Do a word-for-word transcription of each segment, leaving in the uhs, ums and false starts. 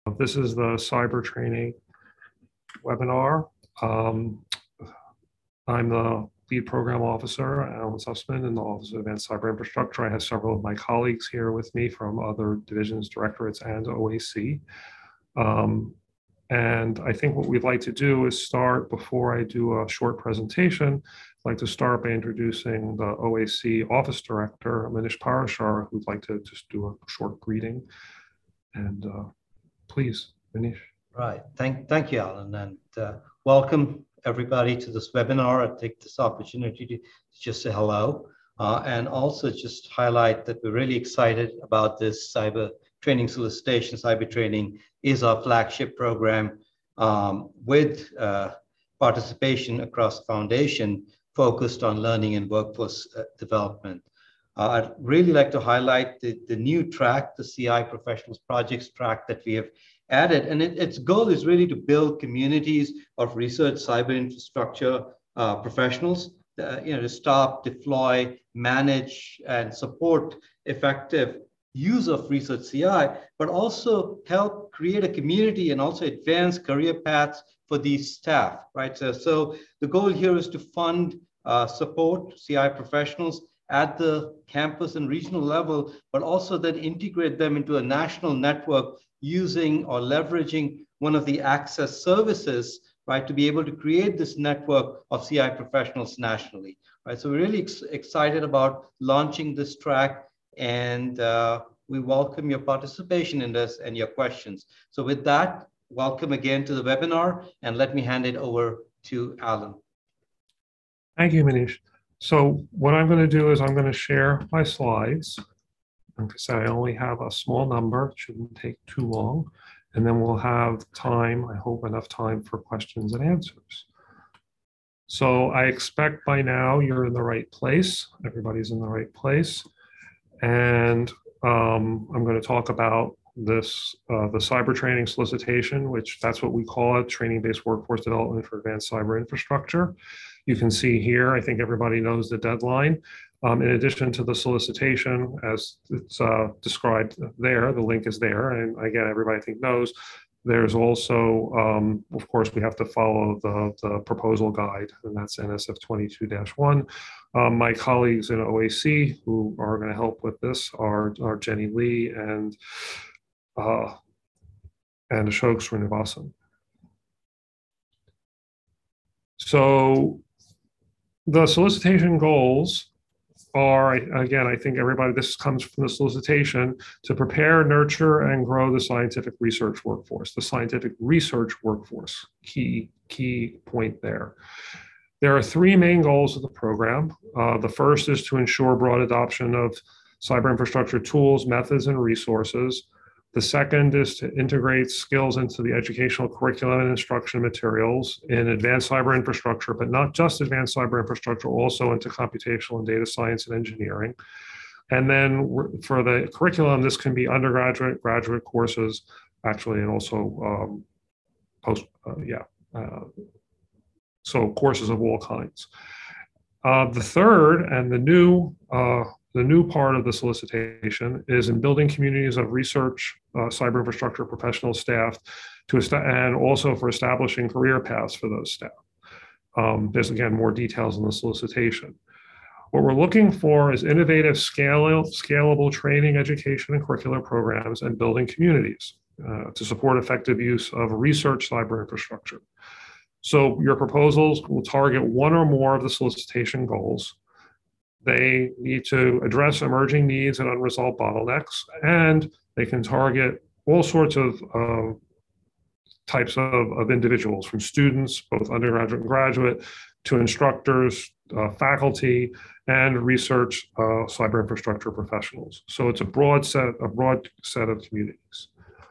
This is the cyber training webinar. Um, I'm the lead program officer, Alan Sussman, in the Office of Advanced Cyber Infrastructure. I have several of my colleagues here with me from other divisions, directorates, and O A C. Um, and I think what we'd like to do is start, before I do a short presentation, I'd like to start by introducing the O A C Office Director, Manish Parashar, who'd like to just do a short greeting. And uh, please, Manish. Right. Thank, thank you, Alan, and uh, welcome everybody to this webinar. I take this opportunity to just say hello uh, and also just highlight that we're really excited about this cyber training solicitation. Cyber training is our flagship program um, with uh, participation across the foundation focused on learning and workforce uh, development. Uh, I'd really like to highlight the, the new track, the C I Professionals Projects track that we have added. And it, its goal is really to build communities of research cyber infrastructure uh, professionals, uh, you know, to stop, deploy, manage, and support effective use of research C I, but also help create a community and also advance career paths for these staff, right? So, so the goal here is to fund, uh, support C I professionals at the campus and regional level, but also then integrate them into a national network using or leveraging one of the access services, right, to be able to create this network of C I professionals nationally, right? So we're really ex excited about launching this track, and uh, we welcome your participation in this and your questions. So with that, welcome again to the webinar, and let me hand it over to Alan. Thank you, Manish. So what I'm going to do is I'm going to share my slides. Like I said, I only have a small number, it shouldn't take too long, and then we'll have time, I hope enough time for questions and answers. So I expect by now you're in the right place, everybody's in the right place, and um, I'm going to talk about this, uh, the cyber training solicitation, which that's what we call it, training-based workforce development for advanced cyber infrastructure. You can see here, I think everybody knows the deadline. Um, in addition to the solicitation, as it's uh, described there, the link is there. And again, everybody I think knows, there's also, um, of course, we have to follow the, the proposal guide, and that's N S F twenty-two dash one. Um, my colleagues in O A C who are going to help with this are, are Jenny Lee and, uh, and Ashok Srinivasan. So the solicitation goals are, again, I think everybody, this comes from the solicitation, to prepare, nurture, and grow the scientific research workforce. The scientific research workforce, key, key point there. There are three main goals of the program. Uh, the first is to ensure broad adoption of cyber infrastructure tools, methods, and resources. The second is to integrate skills into the educational curriculum and instruction materials in advanced cyber infrastructure, but not just advanced cyber infrastructure, also into computational and data science and engineering. And then for the curriculum, this can be undergraduate, graduate courses, actually, and also um, post, uh, yeah. Uh, so courses of all kinds. Uh, the third and the new uh, The new part of the solicitation is in building communities of research, uh, cyber infrastructure professional staff, to and also for establishing career paths for those staff. Um, there's, again, more details in the solicitation. What we're looking for is innovative, scale, scalable training, education, and curricular programs, and building communities uh, to support effective use of research cyber infrastructure. So your proposals will target one or more of the solicitation goals. They need to address emerging needs and unresolved bottlenecks, and they can target all sorts of uh, types of, of individuals, from students, both undergraduate and graduate, to instructors, uh, faculty, and research uh, cyber infrastructure professionals. So it's a broad set, a broad set of communities.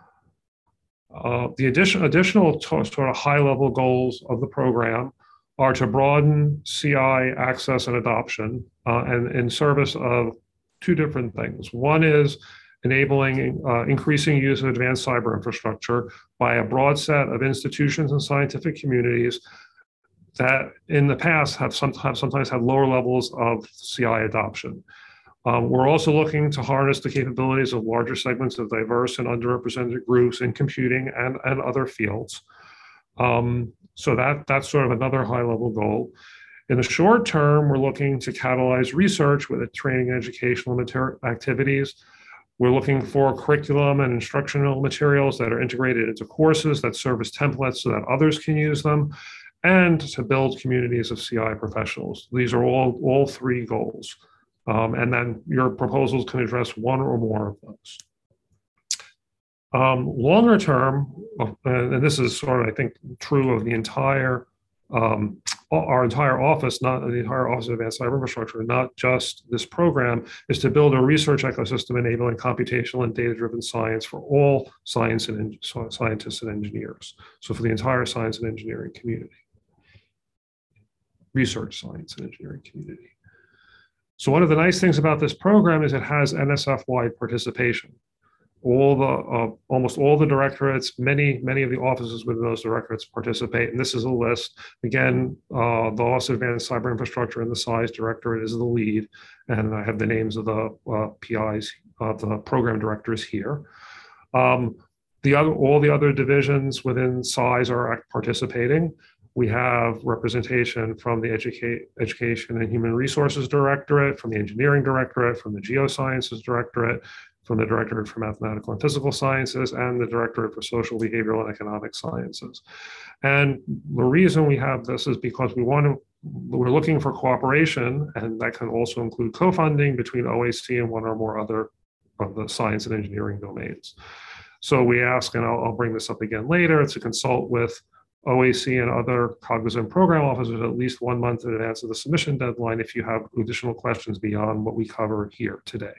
Uh, the addition, additional sort of high-level goals of the program are to broaden C I access and adoption uh, and in service of two different things. One is enabling uh, increasing use of advanced cyber infrastructure by a broad set of institutions and scientific communities that in the past have, some, have sometimes had lower levels of C I adoption. Um, we're also looking to harness the capabilities of larger segments of diverse and underrepresented groups in computing and, and other fields. Um, so that, that's sort of another high-level goal. In the short term, we're looking to catalyze research with training and educational activities. We're looking for curriculum and instructional materials that are integrated into courses that serve as templates so that others can use them, and to build communities of C I professionals. These are all, all three goals. Um, and then your proposals can address one or more of those. Um, longer term, uh, and this is sort of, I think, true of the entire, um, our entire office, not the entire Office of Advanced Cyber Infrastructure, not just this program, is to build a research ecosystem enabling computational and data-driven science for all science and scientists and engineers. So for the entire science and engineering community, research science and engineering community. So one of the nice things about this program is it has N S F-wide participation. All the, uh, almost all the directorates, many, many of the offices within those directorates participate. And this is a list. Again, uh, the Office of Advanced Cyber Infrastructure and the SIES directorate is the lead. And I have the names of the uh, P Is, uh, the program directors here. Um, the other, all the other divisions within SIES are participating. We have representation from the Educa- Education and Human Resources Directorate, from the Engineering Directorate, from the Geosciences Directorate, from the Directorate for Mathematical and Physical Sciences, and the Directorate for Social, Behavioral, and Economic Sciences. And the reason we have this is because we want to, we're looking for cooperation, and that can also include co-funding between O A C and one or more other of the science and engineering domains. So we ask, and I'll, I'll bring this up again later, to consult with O A C and other Cognizant program officers at least one month in advance of the submission deadline if you have additional questions beyond what we cover here today.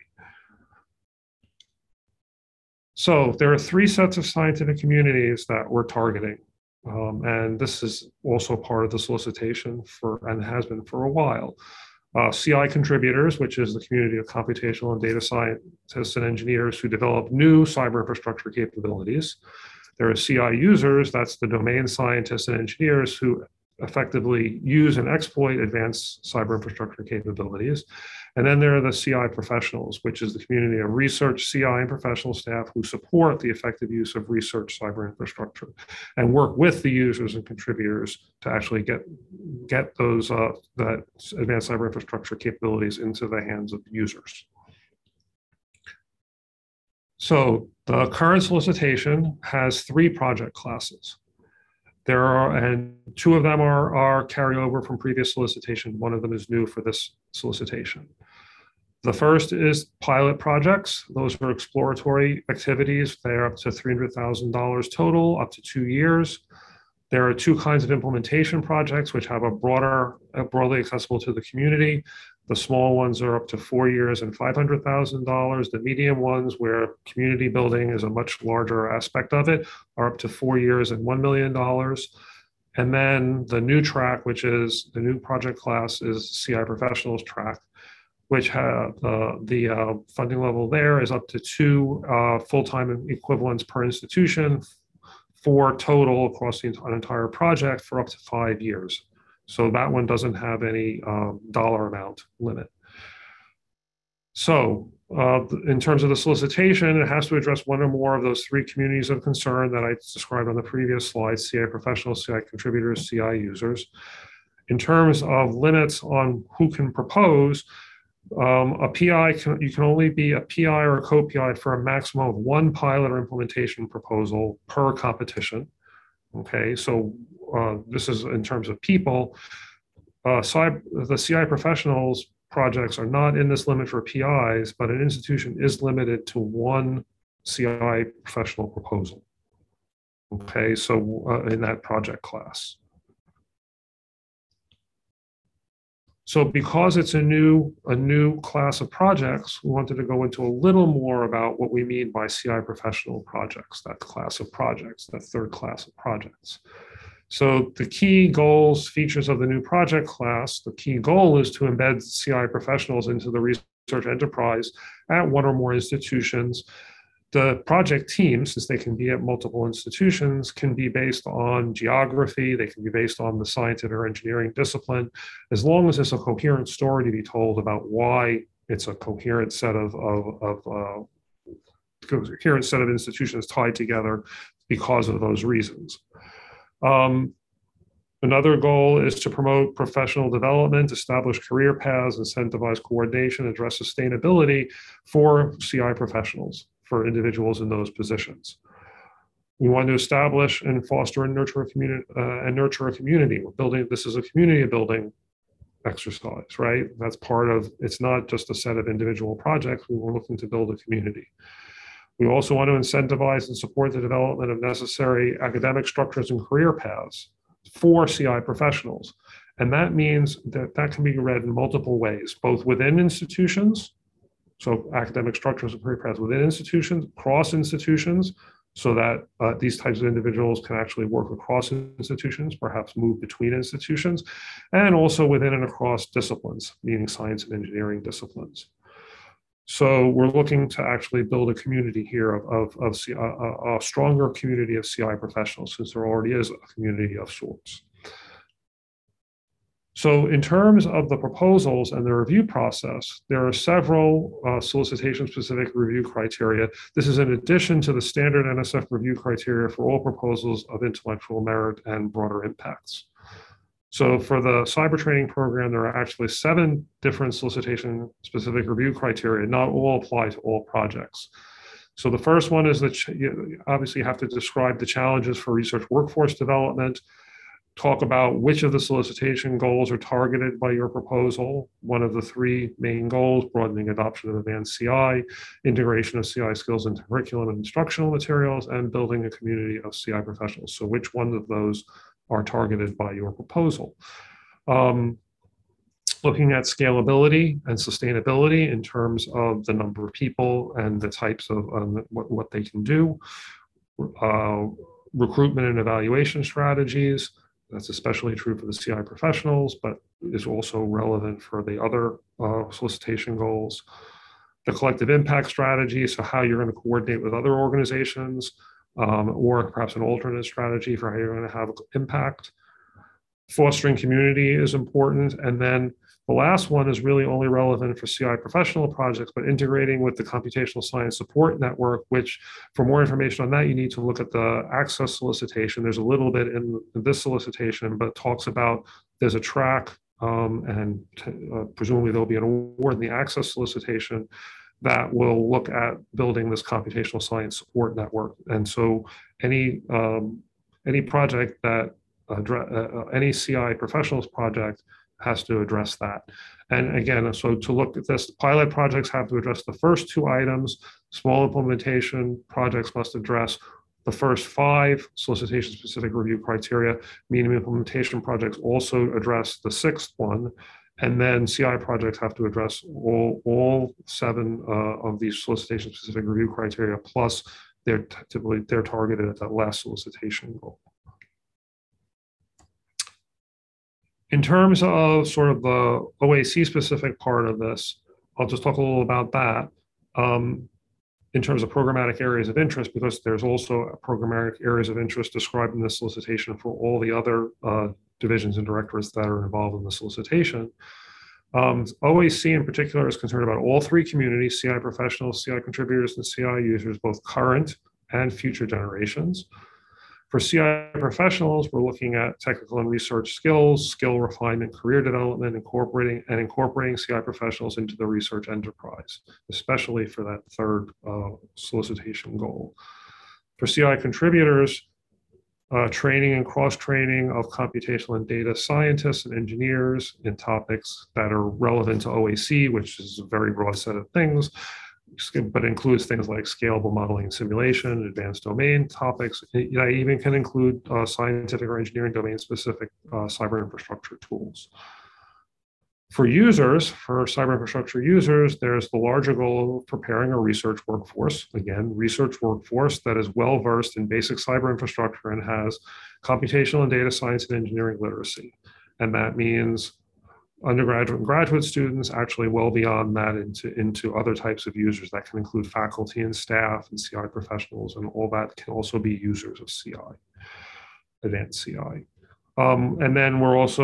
So there are three sets of scientific communities that we're targeting. Um, and this is also part of the solicitation for, and has been for a while. Uh, C I contributors, which is the community of computational and data scientists and engineers who develop new cyber infrastructure capabilities. There are C I users, that's the domain scientists and engineers who effectively use and exploit advanced cyber infrastructure capabilities. And then there are the C I professionals, which is the community of research, C I, and professional staff who support the effective use of research cyber infrastructure and work with the users and contributors to actually get, get those uh, that advanced cyber infrastructure capabilities into the hands of users. So the current solicitation has three project classes. There are, and two of them are, are carryover from previous solicitation. One of them is new for this solicitation. The first is pilot projects. Those are exploratory activities. They're up to three hundred thousand dollars total, up to two years. There are two kinds of implementation projects, which have a broader, uh, broadly accessible to the community. The small ones are up to four years and five hundred thousand dollars. The medium ones, where community building is a much larger aspect of it, are up to four years and one million dollars. And then the new track, which is the new project class, is C I Professionals track, which have uh, the uh, funding level there is up to two uh, full-time equivalents per institution, for total across the entire project for up to five years. So that one doesn't have any uh, dollar amount limit. So uh, in terms of the solicitation, it has to address one or more of those three communities of concern that I described on the previous slide: C I professionals, C I contributors, C I users. In terms of limits on who can propose, Um, a P I, can, you can only be a P I or a co-P I for a maximum of one pilot or implementation proposal per competition. Okay, so uh, this is in terms of people. Uh, cyber, the C I professionals projects are not in this limit for P Is, but an institution is limited to one C I professional proposal. Okay, so uh, in that project class. So because it's a new, a new class of projects, we wanted to go into a little more about what we mean by C I professional projects, that class of projects, that third class of projects. So the key goals, features of the new project class, the key goal is to embed C I professionals into the research enterprise at one or more institutions. The project teams, since they can be at multiple institutions, can be based on geography, they can be based on the scientific or engineering discipline, as long as there's a coherent story to be told about why it's a coherent set of, of, of uh, coherent set of institutions tied together because of those reasons. Um, Another goal is to promote professional development, establish career paths, incentivize coordination, address sustainability for C I professionals, for individuals in those positions. We want to establish and foster and nurture a community uh, and nurture a community. We're building, this is a community building exercise, right? That's part of, it's not just a set of individual projects. We were looking to build a community. We also want to incentivize and support the development of necessary academic structures and career paths for C I professionals. And that means that that can be read in multiple ways, both within institutions, so academic structures and career paths within institutions, across institutions, so that uh, these types of individuals can actually work across institutions, perhaps move between institutions, and also within and across disciplines, meaning science and engineering disciplines. So we're looking to actually build a community here of, of, of C, a, a stronger community of C I professionals, since there already is a community of sorts. So in terms of the proposals and the review process, there are several uh, solicitation-specific review criteria. This is in addition to the standard N S F review criteria for all proposals of intellectual merit and broader impacts. So for the cyber training program, there are actually seven different solicitation-specific review criteria. Not all apply to all projects. So the first one is that you obviously have to describe the challenges for research workforce development, talk about which of the solicitation goals are targeted by your proposal. One of the three main goals: broadening adoption of advanced C I, integration of C I skills into curriculum and instructional materials, and building a community of C I professionals. So which one of those are targeted by your proposal? Um, looking at scalability and sustainability in terms of the number of people and the types of um, what, what they can do. Uh, recruitment and evaluation strategies. That's especially true for the C I professionals, but is also relevant for the other uh, solicitation goals. The collective impact strategy, so how you're going to coordinate with other organizations, um, or perhaps an alternate strategy for how you're going to have impact. Fostering community is important. And then the last one is really only relevant for C I professional projects, but integrating with the Computational Science Support Network, which for more information on that, you need to look at the access solicitation. There's a little bit in this solicitation, but it talks about there's a track um, and uh, presumably there'll be an award in the access solicitation that will look at building this computational science support network. And so any, um, any project that, uh, uh, any C I professionals project has to address that. And again, so to look at this, pilot projects have to address the first two items. Small implementation projects must address the first five solicitation-specific review criteria. Medium implementation projects also address the sixth one. And then C I projects have to address all, all seven uh, of these solicitation-specific review criteria, plus they're typically they're targeted at that last solicitation goal. In terms of sort of the O A C-specific part of this, I'll just talk a little about that. Um, in terms of programmatic areas of interest, because there's also programmatic areas of interest described in the solicitation for all the other uh, divisions and directorates that are involved in the solicitation. Um, O A C in particular is concerned about all three communities: C I professionals, C I contributors, and C I users, both current and future generations. For C I professionals, we're looking at technical and research skills, skill refinement, career development, incorporating and incorporating C I professionals into the research enterprise, especially for that third uh, solicitation goal. For C I contributors, uh, training and cross-training of computational and data scientists and engineers in topics that are relevant to O A C, which is a very broad set of things, but includes things like scalable modeling and simulation, advanced domain topics. It, you know, even can include uh, scientific or engineering domain-specific uh, cyber infrastructure tools. For users, for cyber infrastructure users, there's the larger goal of preparing a research workforce. Again, research workforce that is well-versed in basic cyber infrastructure and has computational and data science and engineering literacy. And that means undergraduate and graduate students, actually well beyond that, into, into other types of users that can include faculty and staff and C I professionals, and all that can also be users of C I, advanced C I. Um, and then we're also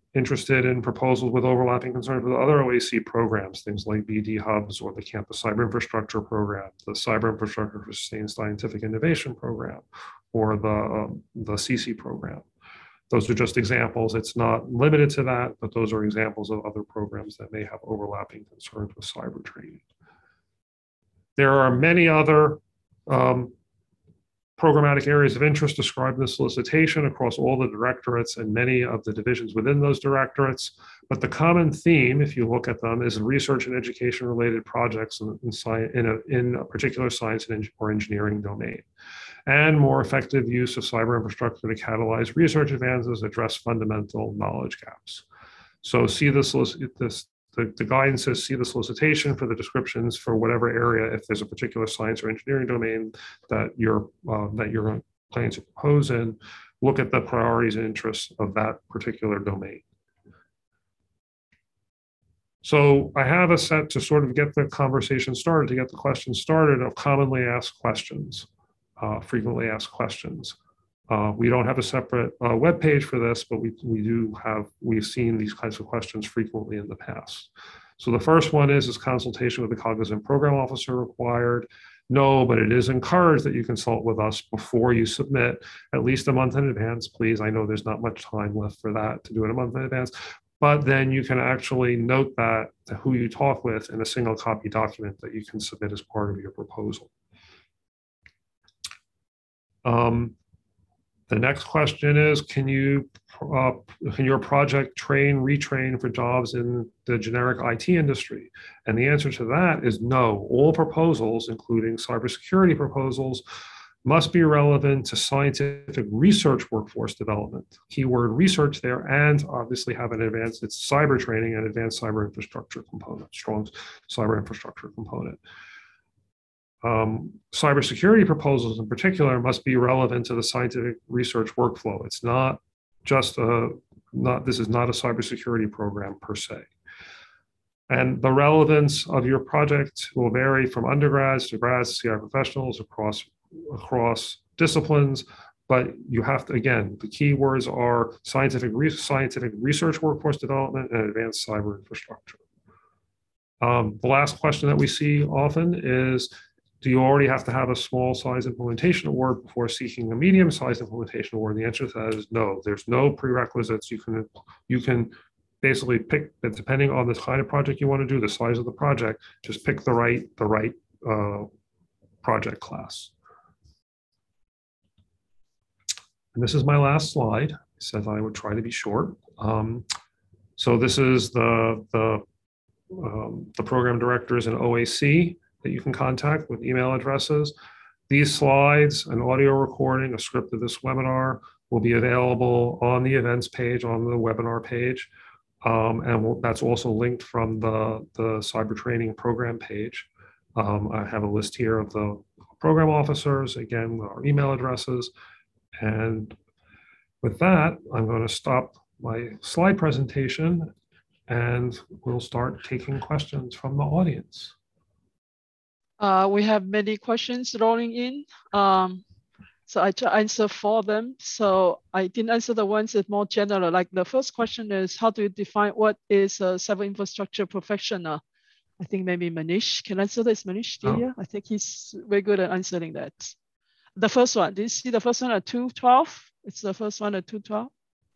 interested in proposals with overlapping concerns with other O A C programs, things like B D Hubs or the Campus Cyber Infrastructure Program, the Cyber Infrastructure for Sustained Scientific Innovation Program, or the, um, the C C program. Those are just examples. It's not limited to that, but those are examples of other programs that may have overlapping concerns with cyber training. There are many other um, programmatic areas of interest described in the solicitation across all the directorates and many of the divisions within those directorates. But the common theme, if you look at them, is research and education related projects in, in, science, in, a, in a particular science and or engineering domain, and more effective use of cyber infrastructure to catalyze research advances, address fundamental knowledge gaps. So see this, this The, the guidance says see the solicitation for the descriptions for whatever area, if there's a particular science or engineering domain that you're uh, that you're planning to propose in, look at the priorities and interests of that particular domain. So I have a set to sort of get the conversation started, to get the questions started of commonly asked questions, uh, frequently asked questions. Uh, we don't have a separate uh, web page for this, but we, we do have, we've seen these kinds of questions frequently in the past. So the first one is, is consultation with the Cognizant Program Officer required? No, but it is encouraged that you consult with us before you submit, at least a month in advance, please. I know there's not much time left for that, to do it a month in advance, but then you can actually note that to who you talk with in a single copy document that you can submit as part of your proposal. Um, The next question is, can you, uh, can your project train, retrain for jobs in the generic I T industry? And the answer to that is no. All proposals, including cybersecurity proposals, must be relevant to scientific research workforce development. Keyword research there, and obviously have an advanced, it's cyber training and advanced cyber infrastructure component, strong cyber infrastructure component. Um, cybersecurity proposals in particular must be relevant to the scientific research workflow. It's not just a, not, this is not a cybersecurity program per se. And the relevance of your project will vary from undergrads to grads, C I professionals across, across disciplines, but you have to, again, the key words are scientific, re scientific research workforce development and advanced cyber infrastructure. Um, the last question that we see often is, do you already have to have a small size implementation award before seeking a medium sized implementation award? The answer to that is no. There's no prerequisites. You can, you can basically pick, depending on the kind of project you want to do, the size of the project, just pick the right, the right uh, project class. And this is my last slide. It says I would try to be short. Um, so this is the, the, um, the program directors in O A C that you can contact with email addresses. These slides, an audio recording, a script of this webinar will be available on the events page, on the webinar page. Um, and we'll, that's also linked from the, the cyber training program page. Um, I have a list here of the program officers, again, our email addresses. And with that, I'm going to stop my slide presentation and we'll start taking questions from the audience. Uh, we have many questions rolling in. Um, so I try to answer four of them. So I didn't answer the ones that more general. Like the first question is, how do you define what is a cyber infrastructure professional? I think maybe Manish can answer this. Manish, do you hear? I think he's very good at answering that. The first one, did you see the first one at two twelve? It's the first one at two twelve.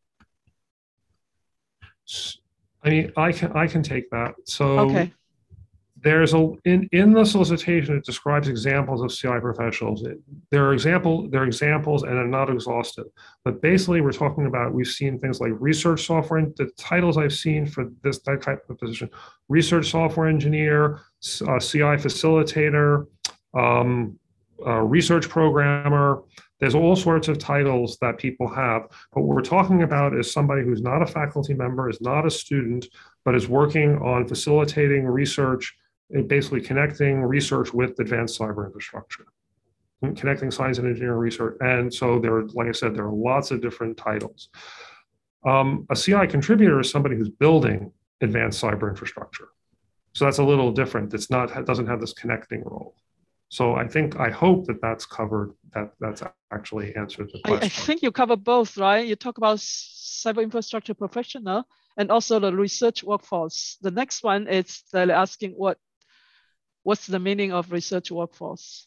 I mean, I can, I can take that. So. Okay. There's a, in, in the solicitation, it describes examples of C I professionals. It, there are example, there are examples and are not exhaustive, but basically we're talking about, we've seen things like research software, and the titles I've seen for this that type of position, research software engineer, uh, C I facilitator, um, uh, research programmer. There's all sorts of titles that people have, but what we're talking about is somebody who's not a faculty member, is not a student, but is working on facilitating research, basically connecting research with advanced cyber infrastructure, connecting science and engineering research. And so there are, like I said, there are lots of different titles. Um, a C I contributor is somebody who's building advanced cyber infrastructure. So that's a little different. It's not, it doesn't have this connecting role. So I think, I hope that that's covered, that that's actually answered the question. I, I think you cover both, right? You talk about cyber infrastructure professional, and also the research workforce. The next one is they're asking what what's the meaning of research workforce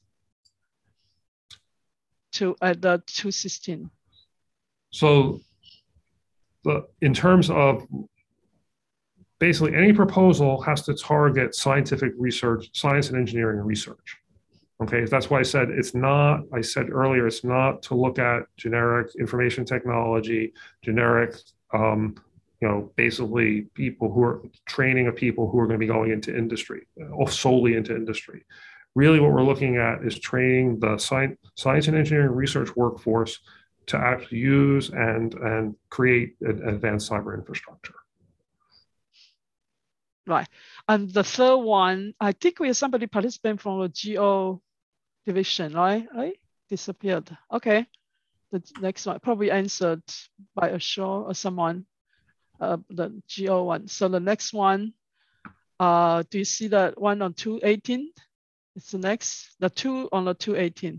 to at the two sixteen. So the in terms of basically any proposal has to target scientific research, science and engineering research. Okay, that's why I said it's not, I said earlier, it's not to look at generic information technology, generic, um, you know, basically people who are training of people who are going to be going into industry, or solely into industry. Really what we're looking at is training the science, science and engineering research workforce to actually use and, and create an advanced cyber infrastructure. Right. And the third one, I think we have somebody participating from the G O division, right? Right? Disappeared. Okay. The next one probably answered by a show or someone, uh, the G O one. So the next one, uh, do you see that one on two eighteen? It's the next, the two on the two eighteen.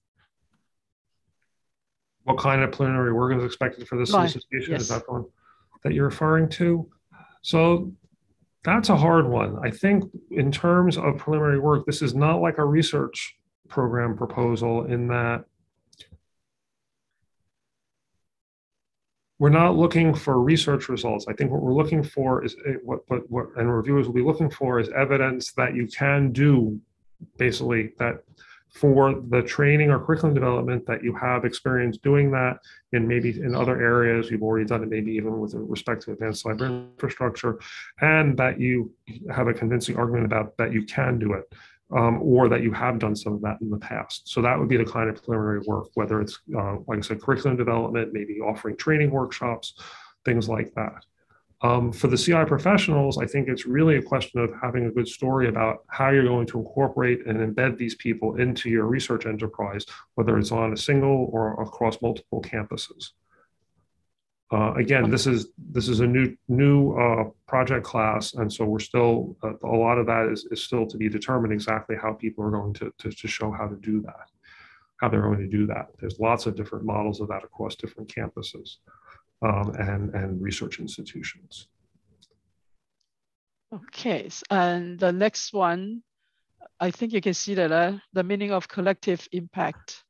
What kind of preliminary work is expected for this Right. solicitation? Yes. Is that the one that you're referring to? So that's a hard one. I think in terms of preliminary work, this is not like a research program proposal in that we're not looking for research results. I think what we're looking for is what, what, what and reviewers will be looking for is evidence that you can do basically that for the training or curriculum development that you have experience doing that in maybe in other areas, you've already done it maybe even with respect to advanced cyber infrastructure, and that you have a convincing argument about that you can do it, um, or that you have done some of that in the past. So that would be the kind of preliminary work, whether it's, uh, like I said, curriculum development, maybe offering training workshops, things like that. Um, for the C I professionals, I think it's really a question of having a good story about how you're going to incorporate and embed these people into your research enterprise, whether it's on a single or across multiple campuses. Uh, again, this is this is a new new uh, project class, and so we're still uh, a lot of that is, is still to be determined exactly how people are going to, to to show how to do that, how they're going to do that. There's lots of different models of that across different campuses. Um, and, and research institutions. Okay, and the next one, I think you can see that uh, the meaning of collective impact.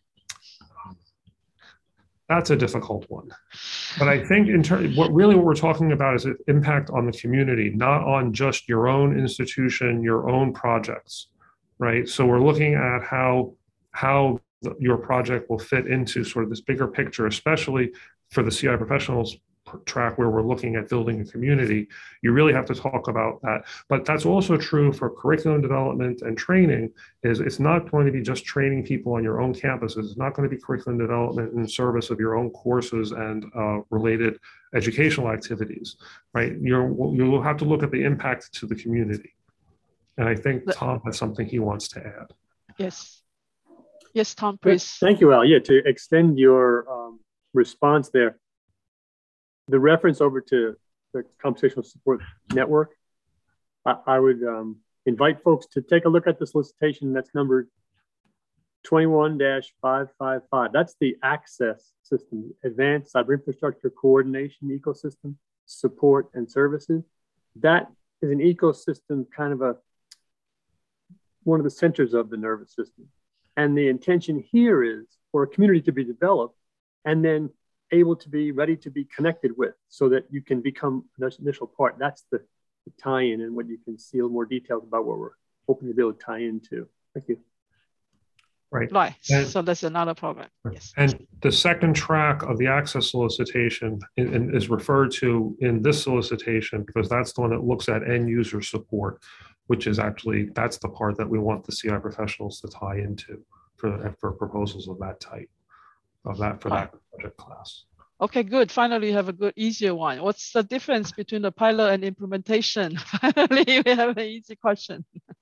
That's a difficult one. But I think in terms, what really what we're talking about is an impact on the community, not on just your own institution, your own projects, right? So we're looking at how, how the, your project will fit into sort of this bigger picture, especially for the C I professionals track where we're looking at building a community. You really have to talk about that. But that's also true for curriculum development and training. Is it's not going to be just training people on your own campuses. It's not going to be curriculum development in service of your own courses and uh, related educational activities, right? You're, you'll have to look at the impact to the community. And I think Tom has something he wants to add. Yes. Yes, Tom, please. Thank you, Al. Yeah, to extend your um, response there, the reference over to the Computational Support Network, I, I would um, invite folks to take a look at the solicitation that's numbered twenty-one dash five five five. That's the access system, advanced cyber infrastructure coordination ecosystem, support and services. That is an ecosystem, kind of a one of the centers of the nervous system. And the intention here is for a community to be developed and then able to be ready to be connected with so that you can become an initial part. That's the, the tie-in and what you can see a little more details about what we're hoping to be able to tie into. Thank you. Right. Right. And, so that's another problem. Yes. And the second track of the access solicitation in, in, is referred to in this solicitation because that's the one that looks at end user support, which is actually, that's the part that we want the C I professionals to tie into for, for proposals of that type, of that, for that project class. Okay, good. Finally, you have a good, easier one. What's the difference between the pilot and implementation? Finally, we have an easy question.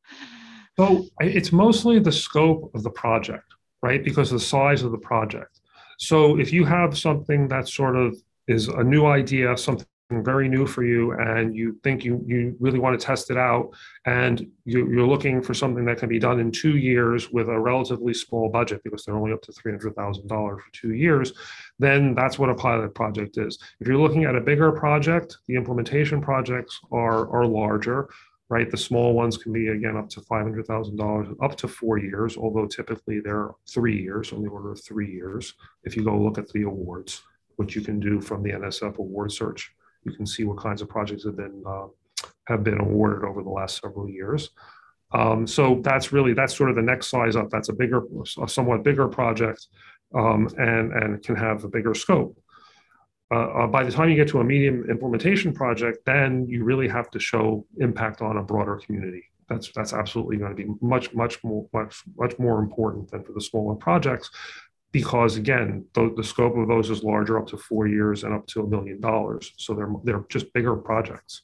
So it's mostly the scope of the project, right? Because of the size of the project. So if you have something that sort of is a new idea, something very new for you and you think you, you really want to test it out and you, you're looking for something that can be done in two years with a relatively small budget because they're only up to three hundred thousand dollars for two years, then that's what a pilot project is. If you're looking at a bigger project, the implementation projects are, are larger, right? The small ones can be, again, up to five hundred thousand dollars, up to four years, although typically they're three years, on the order of three years. If you go look at the awards, which you can do from the N S F award search, you can see what kinds of projects have been uh, have been awarded over the last several years. Um, so that's really, that's sort of the next size up. That's a bigger, a somewhat bigger project um, and, and can have a bigger scope. Uh, uh, by the time you get to a medium implementation project, then you really have to show impact on a broader community. That's that's absolutely going to be much, much more, much, much more important than for the smaller projects, because again, the, the scope of those is larger, up to four years and up to a million dollars. So they're they're just bigger projects.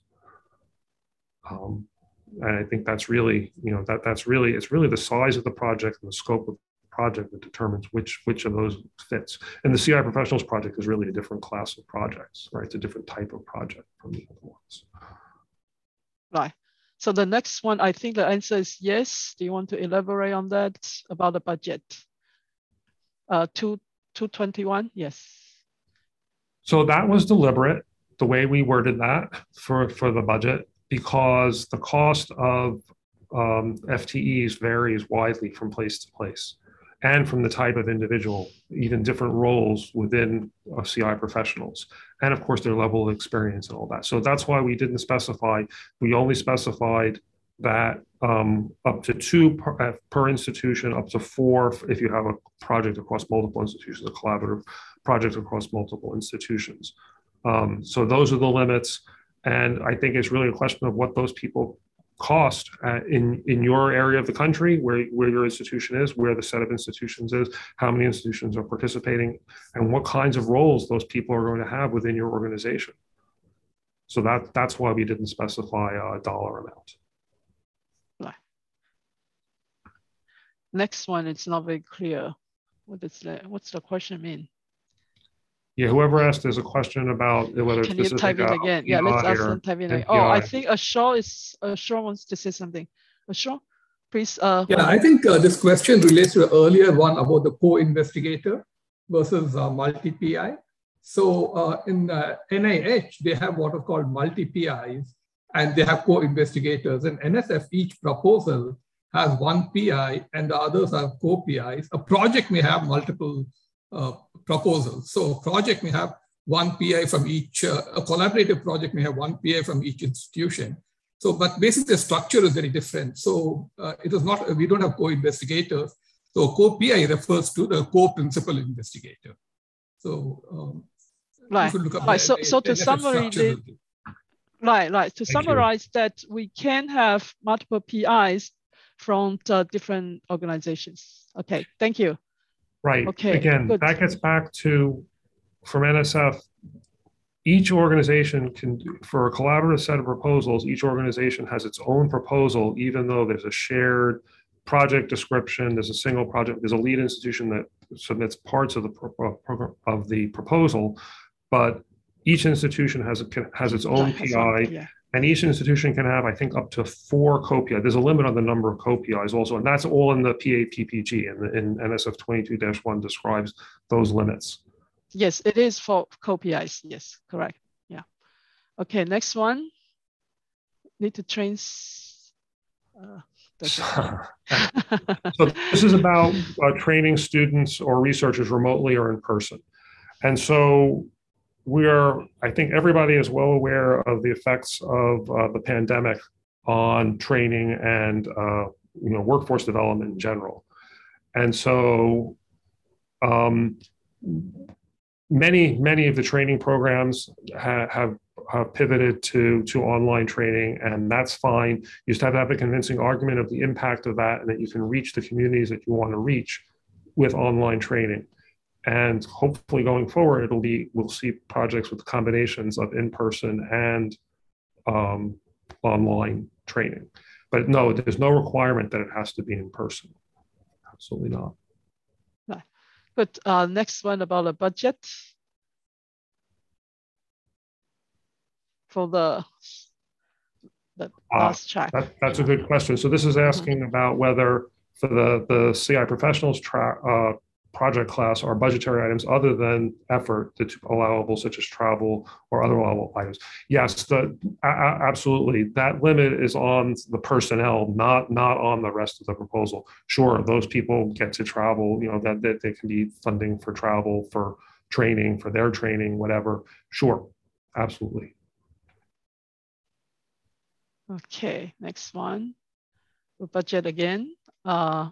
Um, and I think that's really, you know, that that's really, it's really the size of the project and the scope of project that determines which which of those fits. And the C I Professionals project is really a different class of projects, right? It's a different type of project from the other ones. Right. So the next one, I think the answer is yes. Do you want to elaborate on that about the budget? Uh, two two twenty one, yes. So that was deliberate, the way we worded that for for the budget, because the cost of um, F T Es varies widely from place to place, and from the type of individual, even different roles within uh, C I Professionals, and of course their level of experience and all that. So that's why we didn't specify, we only specified that um, up to two per, uh, per institution, up to four if you have a project across multiple institutions, a collaborative project across multiple institutions. Um, so those are the limits. And I think it's really a question of what those people cost uh, in, in your area of the country, where, where your institution is, where the set of institutions is, how many institutions are participating, and what kinds of roles those people are going to have within your organization. So that, that's why we didn't specify a dollar amount. Right. Next one, it's not very clear. What is that? What's the question mean? Yeah, whoever asked, there's a question about whether Can you type in again? Yeah, let's ask them type in again. Oh, I think Ashok is Ashok wants to say something. Ashok, please. Uh, yeah, I think uh, this question relates to the earlier one about the co-investigator versus uh, multi-P I. So uh, in uh, N I H, they have what are called multi-P Is, and they have co-investigators. In N S F, each proposal has one P I, and the others have co-P Is. A project may have multiple uh, proposals. So a project may have one P I from each, uh, a collaborative project may have one P I from each institution. So, but basically the structure is very different. So uh, it is not, we don't have co-investigators. So co-P I refers to the co-principal investigator. So, um, right, right. So, so to summarize, right, right. To Thank summarize you. that we can have multiple P Is from the different organizations. Okay, thank you. Right. Okay, again, good. That gets back to, from N S F, each organization can, do, for a collaborative set of proposals, each organization has its own proposal, even though there's a shared project description, there's a single project, there's a lead institution that submits parts of the pro, of the proposal, but each institution has a, has its own P I, yeah. And each institution can have, I think, up to four co-P Is. There's a limit on the number of co-P Is also, and that's all in the P A P P G, and in N S F twenty-two dash one describes those limits. Yes, it is for co-P Is. Yes, correct. Yeah. Okay, next one. Need to train. Uh, so this is about uh, training students or researchers remotely or in person. And so we are, I think everybody is well aware of the effects of uh, the pandemic on training and uh, you know, workforce development in general. And so um, many, many of the training programs ha have, have pivoted to, to online training, and that's fine. You just have to have a convincing argument of the impact of that and that you can reach the communities that you want to reach with online training. And hopefully going forward, it'll be, we'll see projects with combinations of in-person and um, online training. But no, there's no requirement that it has to be in person. Absolutely not. Right. Good. Uh, next one about the budget. for the, the Ah, last check? That, that's a good question. So this is asking about whether for the, the C I professionals tra- uh, project class are budgetary items other than effort that's allowable, such as travel or other allowable items. Yes, the, a- a- absolutely. That limit is on the personnel, not, not on the rest of the proposal. Sure, those people get to travel, you know, that, that they can be funding for travel, for training, for their training, whatever. Sure, absolutely. Okay, next one. The budget again. Uh,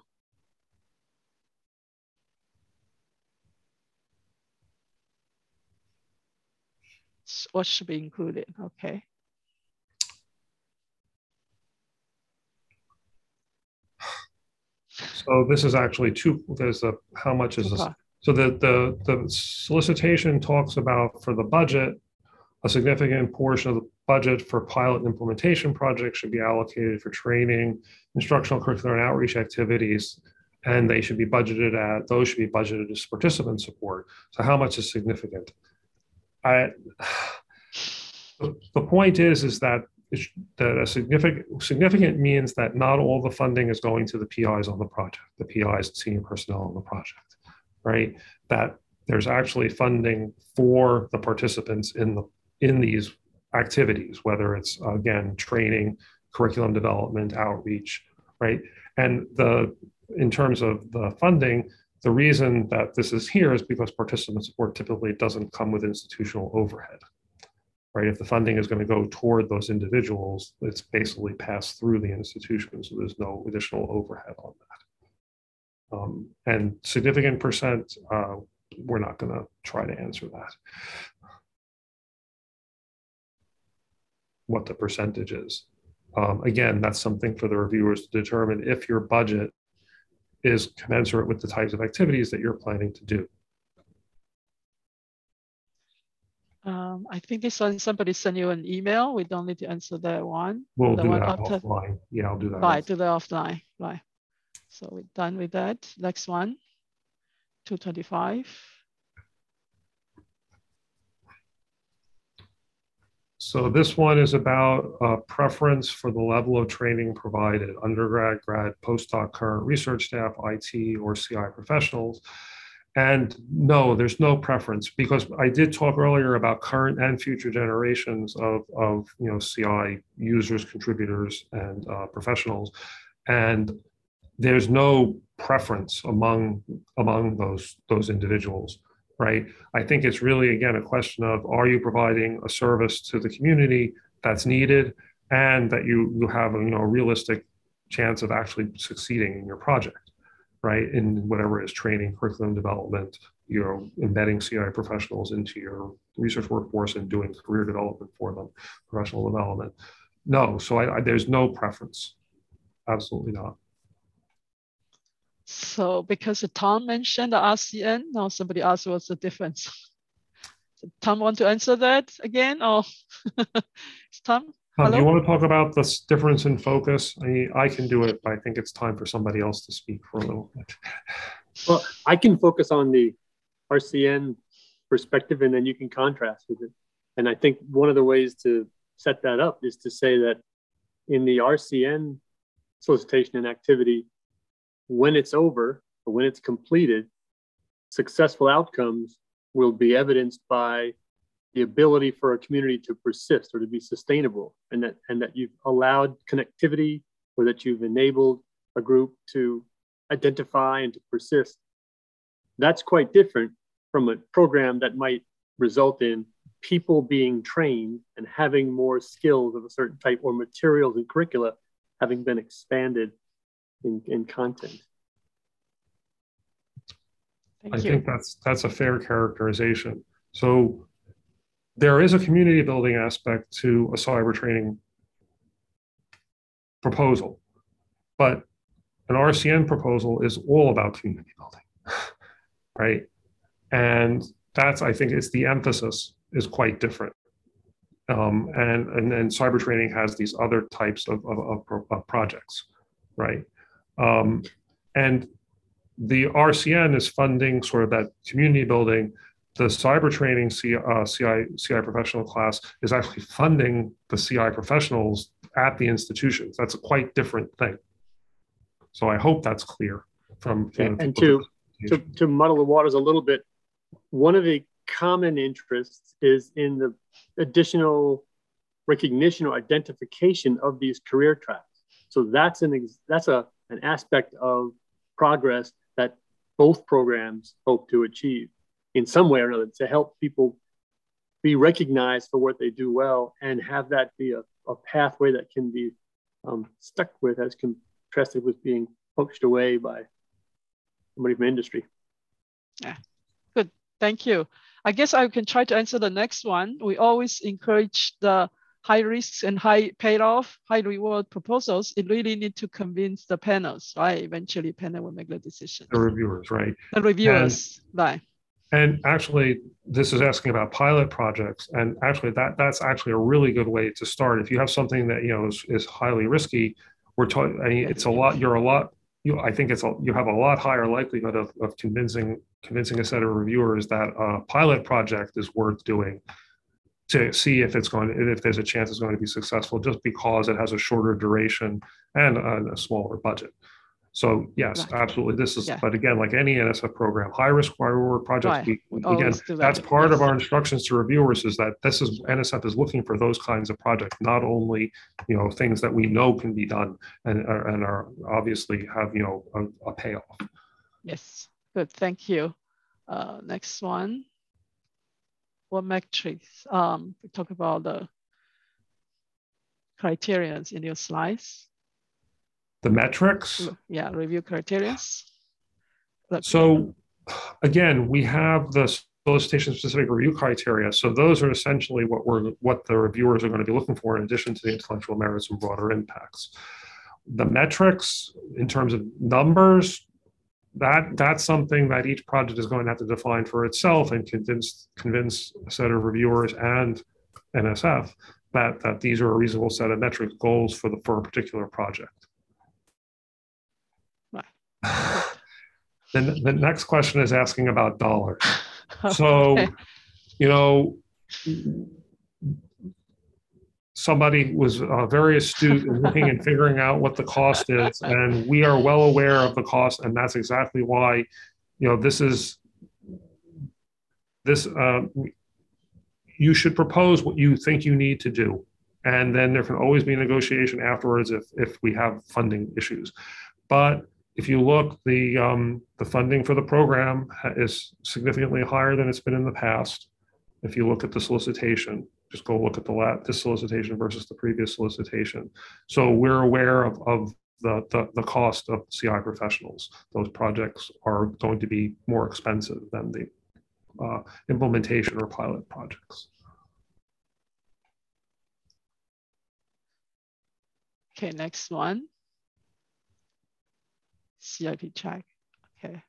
s- what should be included? Okay. So this is actually two, there's a, how much is Two this? part. So the, the, the solicitation talks about for the budget, a significant portion of the budget for pilot implementation projects should be allocated for training, instructional, curricular, and outreach activities. And they should be budgeted at, those should be budgeted as participant support. So how much is significant? I, the, the point is, is that it's, that a significant significant means that not all the funding is going to the P Is on the project, the P Is and senior personnel on the project, right? That there's actually funding for the participants in the in these activities, whether it's again training, curriculum development, outreach, right? And the in terms of the funding, the reason that this is here is because participant support typically doesn't come with institutional overhead. Right? If the funding is going to go toward those individuals, it's basically passed through the institution, so there's no additional overhead on that. Um, and significant percent, uh, we're not going to try to answer that. What the percentage is. Um, again, that's something for the reviewers to determine if your budget is commensurate with the types of activities that you're planning to do. Um, I think this one, somebody sent you an email. We don't need to answer that one. We'll the do one that after, offline. Yeah, I'll do that. Right, do the offline, right. So we're done with that. Next one, two twenty-five. So this one is about a preference for the level of training provided, undergrad, grad, postdoc, current research staff, I T, or C I professionals. And no, there's no preference, because I did talk earlier about current and future generations of, of you know, C I users, contributors, and uh, professionals. And there's no preference among, among those, those individuals, right? I think it's really, again, a question of, are you providing a service to the community that's needed, and that you, you have a, you know, a realistic chance of actually succeeding in your project, right? In whatever is training, curriculum development, you know, embedding C I professionals into your research workforce and doing career development for them, professional development. No, so I, I, there's no preference. Absolutely not. So because Tom mentioned the R C N, now somebody asked what's the difference. So Tom, want to answer that again, or Tom? Um, do you Hello? want to talk about the difference in focus? I mean, I can do it, but I think it's time for somebody else to speak for a little bit. Well, I can focus on the R C N perspective, and then you can contrast with it. And I think one of the ways to set that up is to say that in the R C N solicitation and activity, when it's over or when it's completed, successful outcomes will be evidenced by the ability for a community to persist or to be sustainable, and that and that you've allowed connectivity, or that you've enabled a group to identify and to persist. That's quite different from a program that might result in people being trained and having more skills of a certain type, or materials and curricula having been expanded in, in content. Thank I you. think that's that's a fair characterization. So there is a community building aspect to a cyber training proposal, but an R C N proposal is all about community building, right? And that's, I think, it's the emphasis is quite different. Um, and, and and cyber training has these other types of, of, of, of projects, right? Um, and the R C N is funding sort of that community building the cyber training C, uh, CI, CI professional class is actually funding the C I professionals at the institutions. That's a quite different thing. So I hope that's clear from, you know, and to, to, to muddle the waters a little bit, one of the common interests is in the additional recognition or identification of these career tracks. So that's an that's a an aspect of progress that both programs hope to achieve in some way or another, to help people be recognized for what they do well and have that be a, a pathway that can be um, stuck with, as contrasted with being poached away by somebody from industry. Yeah, good. Thank you. I guess I can try to answer the next one. We always encourage the high risks and high payoff, high reward proposals. It really need to convince the panels, right? Eventually, panel will make the decision. The reviewers, right? The reviewers, and, right? And actually, this is asking about pilot projects, and actually, that that's actually a really good way to start. If you have something that you know is, is highly risky, we're talking. I mean, it's a lot. You're a lot. You, I think it's a, you have a lot higher likelihood of, of convincing convincing a set of reviewers that a pilot project is worth doing, to see if it's going to, if there's a chance it's going to be successful, just because it has a shorter duration and a, a smaller budget. So yes, right. absolutely. This is, yeah. But again, like any N S F program, high risk, high reward projects, right. we, again, that. that's part yes. of our instructions to reviewers, is that this is, N S F is looking for those kinds of projects, not only, you know, things that we know can be done and, and are obviously have, you know, a, a payoff. Yes, good, thank you. Uh, next one. What metrics? Um, we talk about the criteria in your slides. The metrics? Yeah, review criteria. So again, we have the solicitation specific review criteria. So those are essentially what we're what the reviewers are going to be looking for, in addition to the intellectual merits and broader impacts. The metrics in terms of numbers, that that's something that each project is going to have to define for itself and convince convince a set of reviewers and N S F that that these are a reasonable set of metric goals for the for a particular project. Then the next question is asking about dollars. So, okay. you know, somebody was uh, very astute in looking and figuring out what the cost is, and we are well aware of the cost, and that's exactly why, you know, this is this. Uh, you should propose what you think you need to do, and then there can always be a negotiation afterwards if if we have funding issues. But if you look, the um, the funding for the program is significantly higher than it's been in the past. If you look at the solicitation, just go look at the lat this solicitation versus the previous solicitation. So we're aware of, of the, the, the cost of C I professionals. Those projects are going to be more expensive than the uh, implementation or pilot projects. Okay, next one. C I P track, okay.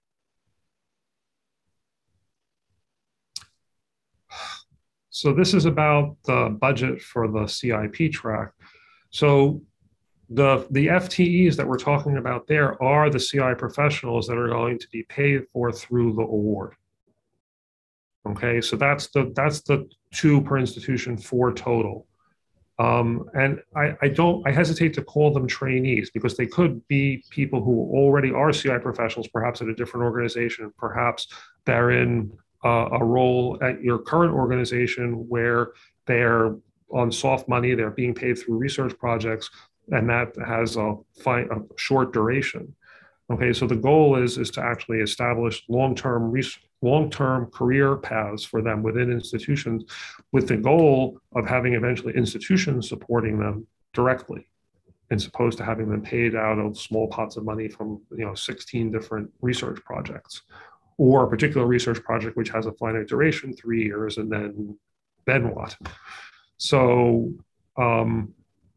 So this is about the budget for the C I P track. So the, the F T Es that we're talking about there are the C I professionals that are going to be paid for through the award. Okay, so that's the, that's the two per institution, four total. Um, and I, I don't, I hesitate to call them trainees, because they could be people who already are C I professionals, perhaps at a different organization, perhaps they're in uh, a role at your current organization where they're on soft money, they're being paid through research projects, and that has a, fine, a short duration. Okay, so the goal is, is to actually establish long-term long-term career paths for them within institutions, with the goal of having eventually institutions supporting them directly, as opposed to having them paid out of small pots of money from, you know, sixteen different research projects, or a particular research project which has a finite duration, three years, and then then what? So um,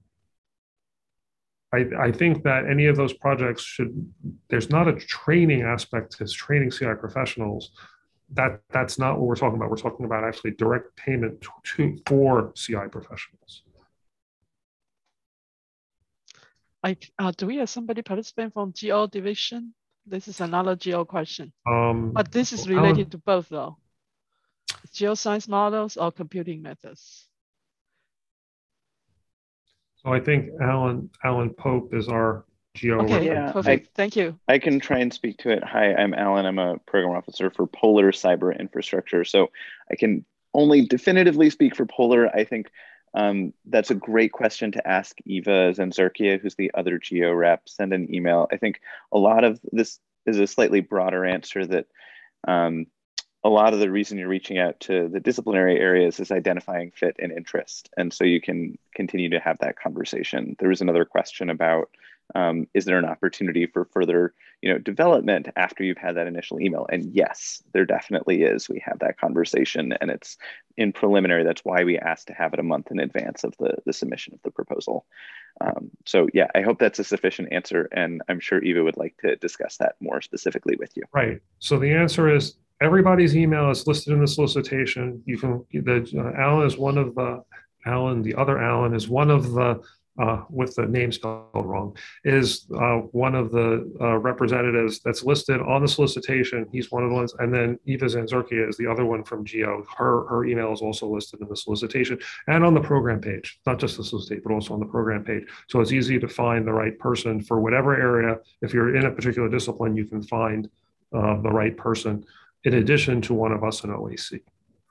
I, I think that any of those projects should, there's not a training aspect to training C I professionals. That, that's not what we're talking about. We're talking about actually direct payment to, to for C I professionals. I, uh, do we have somebody participating from G O division? This is another G O question. Um, but this is related Alan, to both though. geoscience models or computing methods? So I think Alan Alan Pope is our geo. Okay, Yeah, perfect. I, Thank you. I can try and speak to it. Hi, I'm Alan. I'm a program officer for Polar Cyber Infrastructure. So I can only definitively speak for Polar. I think um, that's a great question to ask Eva Zanzurkia, who's the other geo rep. Send an email. I think a lot of this is a slightly broader answer that um, a lot of the reason you're reaching out to the disciplinary areas is identifying fit and interest. And so you can continue to have that conversation. There was another question about, um, is there an opportunity for further you know, development after you've had that initial email? And yes, there definitely is. We have that conversation and it's in preliminary. That's why we asked to have it a month in advance of the, the submission of the proposal. Um, so yeah, I hope that's a sufficient answer. And I'm sure Eva would like to discuss that more specifically with you. Right. So the answer is everybody's email is listed in the solicitation. You can, the uh, Alan is one of the, Alan, the other Alan is one of the, uh, with the name spelled wrong, is uh, one of the uh, representatives that's listed on the solicitation. He's one of the ones, and then Eva Zanzurkia is the other one from Geo. Her, her email is also listed in the solicitation and on the program page, not just the solicitation, but also on the program page. So it's easy to find the right person for whatever area. If you're in a particular discipline, you can find uh, the right person in addition to one of us in O A C.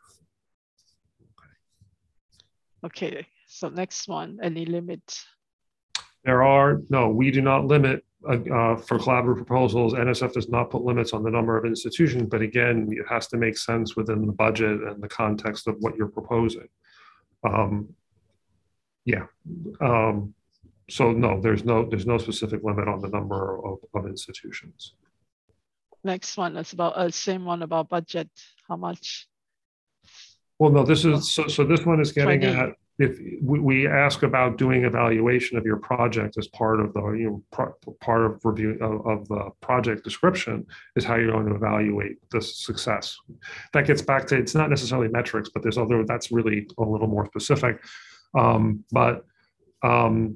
Okay, so next one, any limit? There are, no, we do not limit uh, uh, for collaborative proposals. N S F does not put limits on the number of institutions, but again, it has to make sense within the budget and the context of what you're proposing. Um, yeah, um, so no, there's no, there's no specific limit on the number of, of institutions. Next one is about, uh, same one about budget, how much? Well, no, this is, so, so this one is getting twenty. at, if we, we ask about doing evaluation of your project as part of the, you know, pro, part of review of, of the project description is how you're going to evaluate the success. That gets back to, it's not necessarily metrics, but there's other, that's really a little more specific. Um, but, um,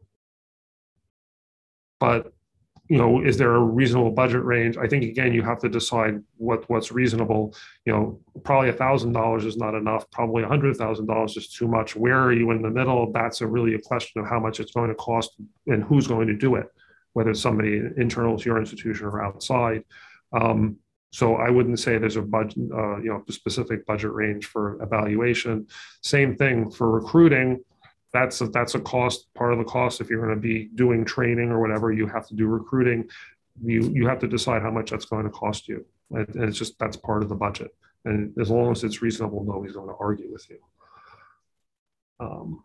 but, you know, is there a reasonable budget range? I think, again, you have to decide what, what's reasonable. You know, probably a thousand dollars is not enough. Probably a hundred thousand dollars is too much. Where are you in the middle? That's a really a question of how much it's going to cost and who's going to do it, whether it's somebody internal to your institution or outside. Um, so I wouldn't say there's a budget, uh, you know, a specific budget range for evaluation. Same thing for recruiting. That's a, that's a cost, part of the cost. If you're going to be doing training or whatever, you have to do recruiting. You, you have to decide how much that's going to cost you. And, and it's just, that's part of the budget. And as long as it's reasonable, nobody's going to argue with you. Um,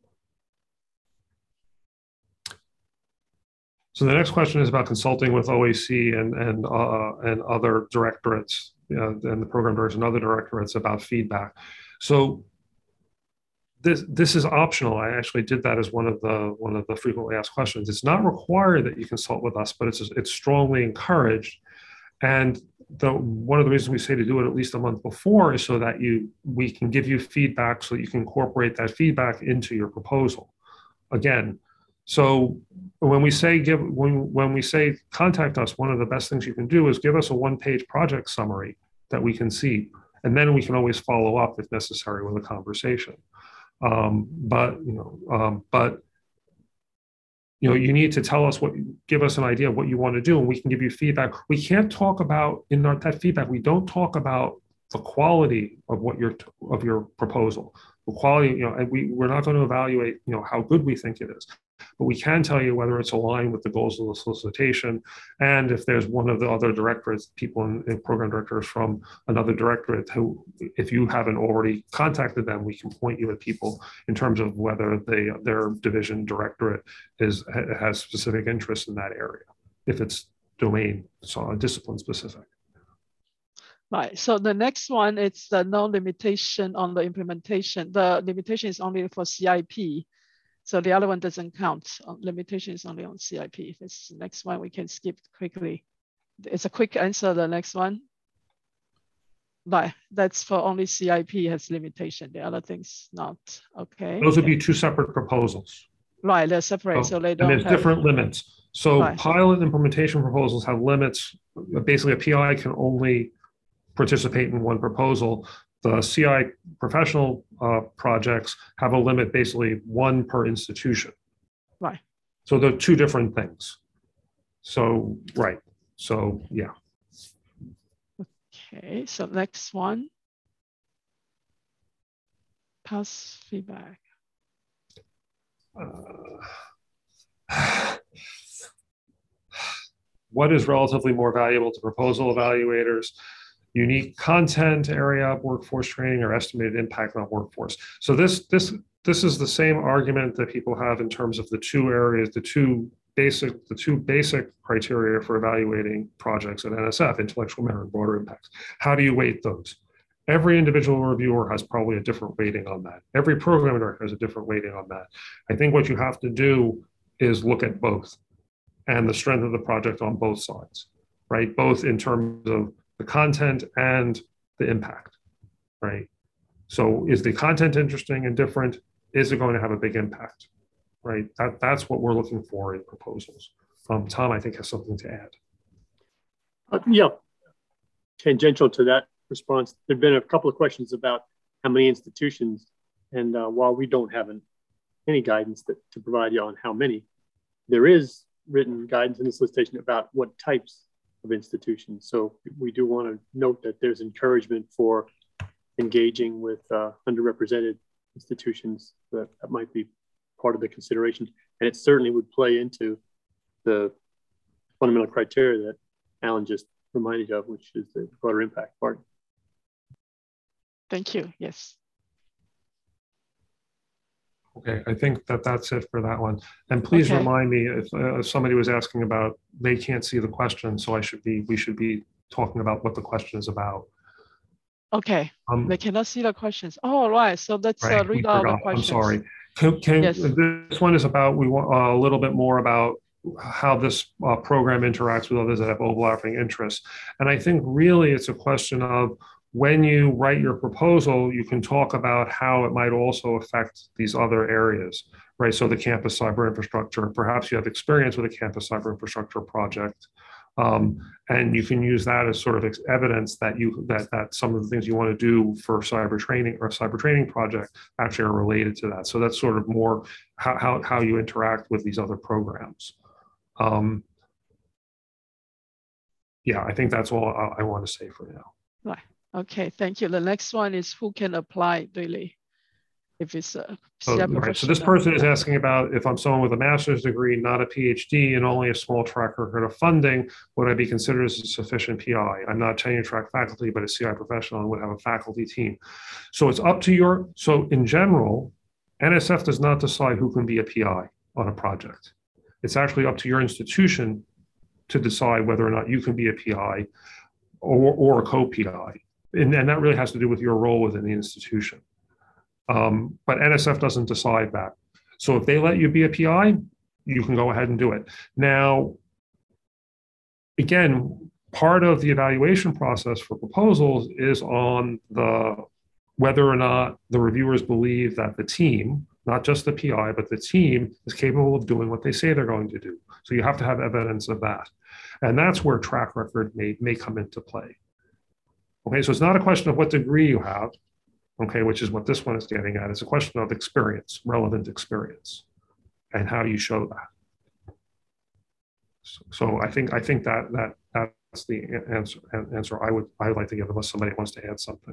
so the next question is about consulting with O A C and, and, uh, and other directorates, you know, and the program directors and other directorates about feedback. So This, this is optional. I actually did that as one of the one of the frequently asked questions. It's not required that you consult with us, but it's it's strongly encouraged. And the one of the reasons we say to do it at least a month before is so that you we can give you feedback so that you can incorporate that feedback into your proposal. Again, so when we say give when when we say contact us, one of the best things you can do is give us a one-page project summary that we can see, and then we can always follow up if necessary with a conversation. Um, but, you know, um, but, you know, you need to tell us what, give us an idea of what you want to do, and we can give you feedback. We can't talk about, in our, that feedback, we don't talk about the quality of what your, of your proposal, the quality, you know, and we, we're not going to evaluate, you know, how good we think it is, but we can tell you whether it's aligned with the goals of the solicitation. And if there's one of the other directorates, people in, in program directors from another directorate who, if you haven't already contacted them, we can point you at people in terms of whether they, their division directorate is, has specific interest in that area, if it's domain, so discipline specific. Right, so the next one is the no limitation on the implementation. The limitation is only for C I P. So the other one doesn't count. Limitation is only on C I P. This next one we can skip quickly. It's a quick answer, the next one. Right, that's for only C I P has limitation. The other things not, okay. Those would be two separate proposals. Right, they're separate, so, so they don't And there's have, different limits. So right. Pilot implementation proposals have limits. Basically a P I can only participate in one proposal. The C I professional uh, projects have a limit, basically one per institution. Right. So they're two different things. So, right. So, yeah. Okay, so next one. Pass feedback. Uh, what is relatively more valuable to proposal evaluators? Unique content area, workforce training, or estimated impact on workforce. So this this this is the same argument that people have in terms of the two areas, the two basic the two basic criteria for evaluating projects at N S F: intellectual merit and broader impacts. How do you weight those? Every individual reviewer has probably a different weighting on that. Every program director has a different weighting on that. I think what you have to do is look at both and the strength of the project on both sides, right? Both in terms of the content and the impact, right? So is the content interesting and different? Is it going to have a big impact, right? That, that's what we're looking for in proposals. Um, Tom, I think, has something to add. Uh, yeah, tangential to that response, there've been a couple of questions about how many institutions, and uh, while we don't have an, any guidance that, to provide you on how many, there is written guidance in the solicitation about what types of institutions. So we do want to note that there's encouragement for engaging with uh, underrepresented institutions. That, that might be part of the consideration, and it certainly would play into the fundamental criteria that Alan just reminded you of, which is the broader impact part. Thank you. Yes. Okay, I think that that's it for that one. And please Okay. remind me if, uh, if somebody was asking about, they can't see the question, so I should be, we should be talking about what the question is about. Okay. Um, They cannot see the questions. Oh, right. So let's right, uh, we read out the forgot. I'm questions. sorry. Can, can Yes. this one is about, we want uh, a little bit more about how this uh, program interacts with others that have overlapping interests. And I think really it's a question of, when you write your proposal, you can talk about how it might also affect these other areas, right? So the campus cyber infrastructure, perhaps you have experience with a campus cyber infrastructure project, um, and you can use that as sort of evidence that you that that some of the things you want to do for cyber training or a cyber training project actually are related to that. So that's sort of more how how, how you interact with these other programs. Um, yeah, I think that's all I, I want to say for now. Right. Okay, thank you. The next one is who can apply really, if it's a So, C I right, so this professional. person is asking about if I'm someone with a master's degree, not a PhD, and only a small track record of funding, would I be considered as a sufficient P I? I'm not tenure track faculty, but a C I professional and would have a faculty team. So it's up to your, so in general, N S F does not decide who can be a P I on a project. It's actually up to your institution to decide whether or not you can be a P I or, or a co-P I. And, and that really has to do with your role within the institution. Um, but N S F doesn't decide that. So if they let you be a P I, you can go ahead and do it. Now, again, part of the evaluation process for proposals is on the whether or not the reviewers believe that the team, not just the P I, but the team is capable of doing what they say they're going to do. So you have to have evidence of that. And that's where track record may, may come into play. Okay, so it's not a question of what degree you have, okay, which is what this one is getting at. It's a question of experience, relevant experience, and how you show that. So, so I think I think that that that's the answer. Answer I would I would like to give, unless somebody wants to add something.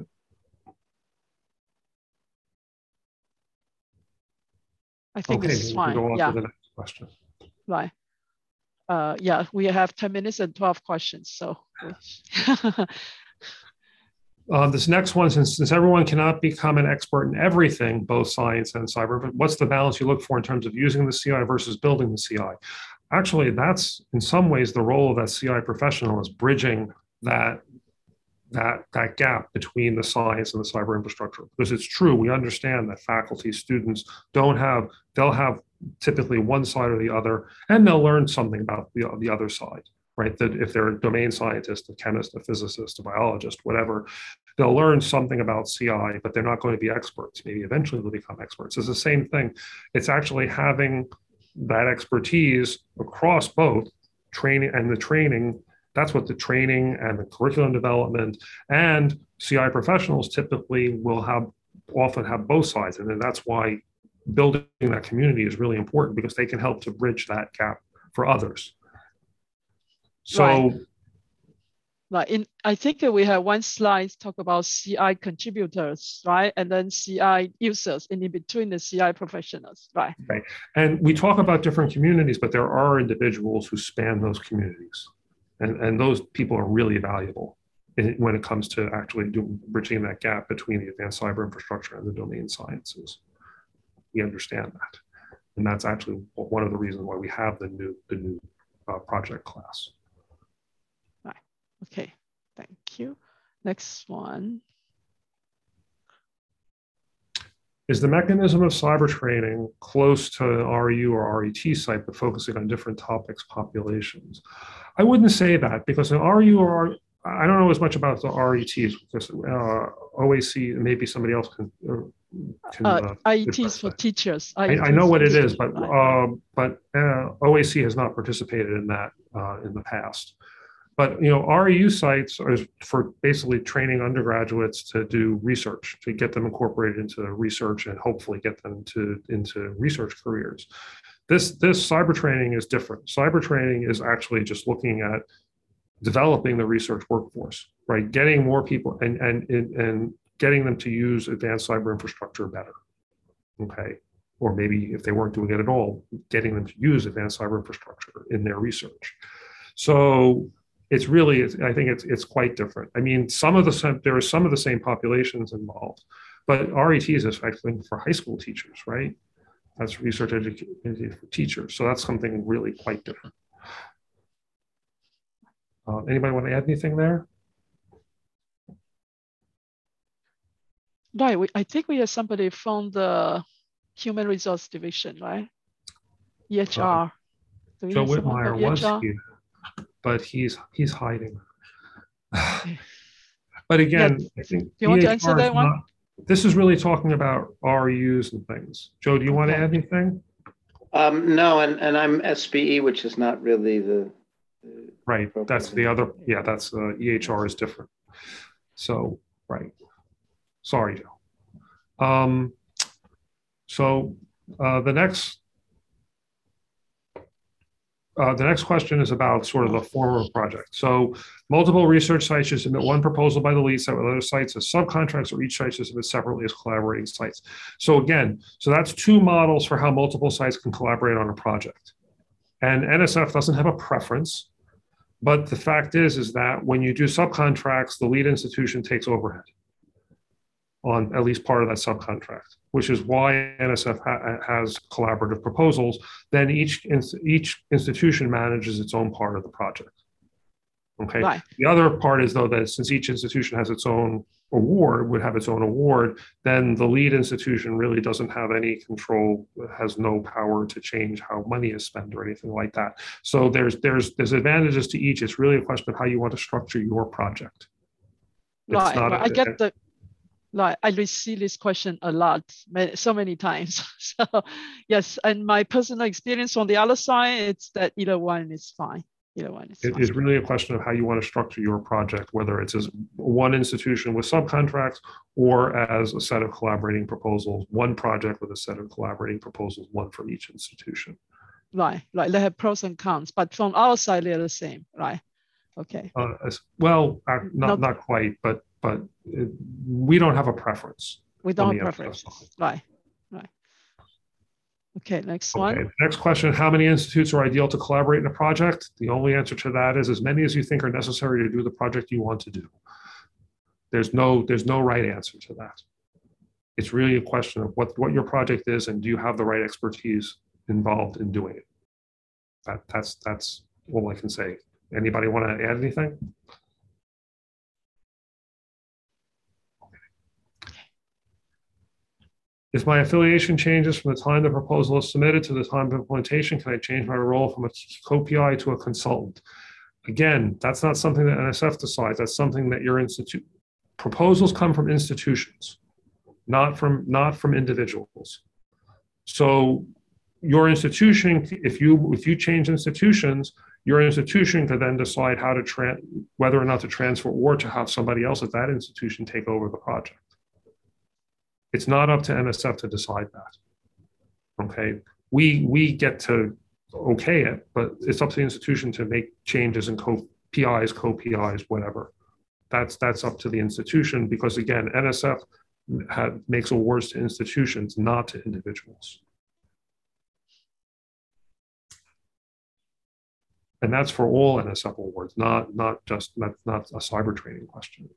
I think Okay, this is we can fine. go on Yeah. to the next question. Right. Uh, yeah, we have ten minutes and twelve questions. So. Um, this next one, since, since everyone cannot become an expert in everything, both science and cyber, but what's the balance you look for in terms of using the C I versus building the C I? Actually, that's in some ways the role of that C I professional, is bridging that, that, that gap between the science and the cyber infrastructure. Because it's true, we understand that faculty, students don't have, they'll have typically one side or the other, and they'll learn something about the, the other side. Right, that if they're a domain scientist, a chemist, a physicist, a biologist, whatever, they'll learn something about C I, but they're not going to be experts. Maybe eventually they'll become experts. It's the same thing. It's actually having that expertise across both training and the training. That's what the training and the curriculum development and C I professionals typically will have often have both sides. And then that's why building that community is really important, because they can help to bridge that gap for others. So, right. Like in, I think we have one slide talk about C I contributors, right? And then C I users, and in between the C I professionals, right? Right. And we talk about different communities, but there are individuals who span those communities. And, and those people are really valuable in, when it comes to actually doing, bridging that gap between the advanced cyber infrastructure and the domain sciences. We understand that. And that's actually one of the reasons why we have the new, the new uh, project class. Okay, thank you. Next one. Is the mechanism of cyber training close to an R E U or R E T site, but focusing on different topics, populations? I wouldn't say that, because an R E U or R, I don't know as much about the R E Ts, because uh, O A C, maybe somebody else can. can uh, uh, I E Ts for teachers. I, I know what it is, but uh, but uh, O A C has not participated in that uh, in the past. But you know, R E U sites are for basically training undergraduates to do research, to get them incorporated into research and hopefully get them to into research careers. This this cyber training is different. Cyber training is actually just looking at developing the research workforce, right? Getting more people and and and getting them to use advanced cyber infrastructure better. Okay. Or maybe if they weren't doing it at all, getting them to use advanced cyber infrastructure in their research. So it's really, I think it's it's quite different. I mean, some of the, there are some of the same populations involved, but R E T is effectively for high school teachers, right? That's research education for teachers. So that's something really quite different. Uh, anybody want to add anything there? Right, we, I think we have somebody from the Human Resource Division, right? E H R. Uh, Joe Whitmire was here, but he's he's hiding. But again, yeah. I think do you want to answer that one? Not, this is really talking about R E Us and things. Joe, do you okay. want to add anything? Um, no, and, and I'm S P E, which is not really the, the right. That's the other. Yeah, that's uh, E H R is different. So right. Sorry, Joe. Um, so uh, the next. Uh, the next question is about sort of the form of project. So multiple research sites should submit one proposal by the lead site with other sites as subcontracts, or each site should submit separately as collaborating sites. So again, so that's two models for how multiple sites can collaborate on a project. And N S F doesn't have a preference, but the fact is, is that when you do subcontracts, the lead institution takes overhead on at least part of that subcontract, which is why N S F ha has collaborative proposals. Then each, each institution manages its own part of the project. Okay. Right. The other part is, though, that since each institution has its own award, would have its own award, then the lead institution really doesn't have any control, has no power to change how money is spent or anything like that. So there's, there's, there's advantages to each. It's really a question of how you want to structure your project. It's right. Not right. A, I get the. Like I receive this question a lot, so many times. So yes, and my personal experience on the other side, it's that either one is fine. Either one is it fine. is really a question of how you want to structure your project, whether it's as one institution with subcontracts or as a set of collaborating proposals, one project with a set of collaborating proposals, one from each institution. Right, right. They have pros and cons, but from our side, they're the same, right? Okay. Uh, as, well, uh, not, not not quite, but but it, we don't have a preference. We don't have preference. Right, right. Okay, next okay. one. Next question, how many institutes are ideal to collaborate in a project? The only answer to that is as many as you think are necessary to do the project you want to do. There's no, there's no right answer to that. It's really a question of what, what your project is and do you have the right expertise involved in doing it? That, that's, that's all I can say. Anybody want to add anything? If my affiliation changes from the time the proposal is submitted to the time of implementation, can I change my role from a co-P I to a consultant? Again, that's not something that N S F decides. That's something that your institute, proposals come from institutions, not from, not from individuals. So your institution, if you, if you change institutions, your institution could then decide how to tra- whether or not to transfer or to have somebody else at that institution take over the project. It's not up to N S F to decide that. Okay, we we get to okay it, but it's up to the institution to make changes in co-P Is, co-P Is, whatever. That's that's up to the institution, because again, N S F have, makes awards to institutions, not to individuals. And that's for all N S F awards, not not just not, not a cyber training question.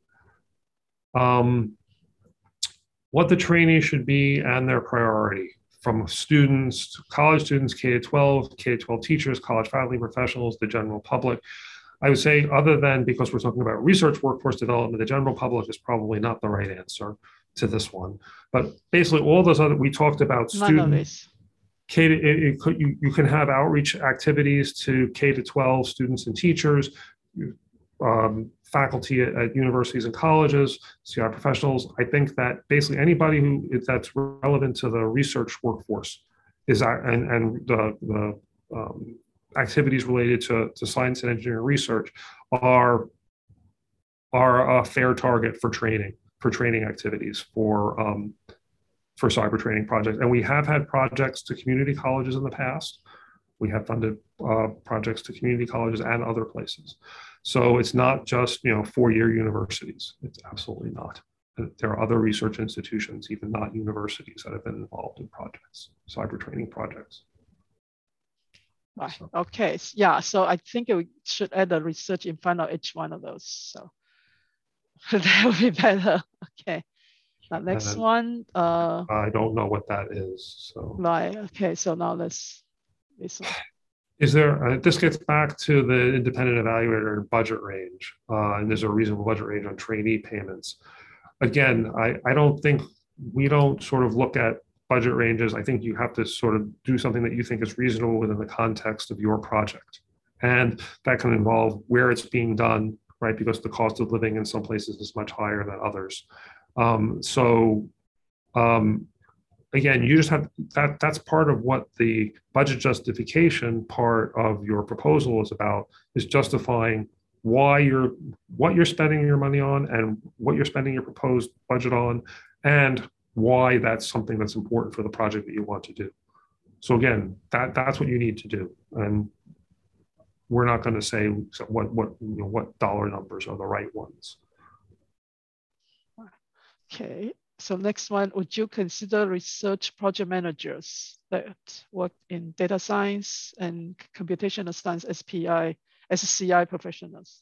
Um, what the training should be and their priority, from students, college students, K to twelve, K to twelve teachers, college faculty professionals, the general public. I would say, other than because we're talking about research workforce development, the general public is probably not the right answer to this one. But basically, all those other, we talked about students. K to, it, it could, you, you can have outreach activities to K to twelve students and teachers, um, faculty at, at universities and colleges, C I professionals. I think that basically anybody who that's relevant to the research workforce is, and, and the, the um, activities related to, to science and engineering research are, are a fair target for training, for training activities for um, for cyber training projects. And we have had projects to community colleges in the past. We have funded uh, projects to community colleges and other places. So it's not just, you know, four-year universities. It's absolutely not. There are other research institutions, even not universities, that have been involved in projects, cyber training projects. Right. So. Okay. Yeah. So I think we should add the research in front of each one of those. So that would be better. Okay. Now, next and one. Uh, I don't know what that is. So right. Okay. So now let's. This one. Is there? Uh, this gets back to the independent evaluator budget range, uh, and there's a reasonable budget range on trainee payments. Again, I I don't think we don't sort of look at budget ranges. I think you have to sort of do something that you think is reasonable within the context of your project, and that can involve where it's being done, right? Because the cost of living in some places is much higher than others. Um, so um, again, you just have that, that's part of what the budget justification part of your proposal is about, is justifying why you're, what you're spending your money on and what you're spending your proposed budget on, and why that's something that's important for the project that you want to do. So again, that, that's what you need to do. And we're not going to say what, what, you know, what dollar numbers are the right ones. Okay, so next one, would you consider research project managers that work in data science and computational science S P I, S C I professionals?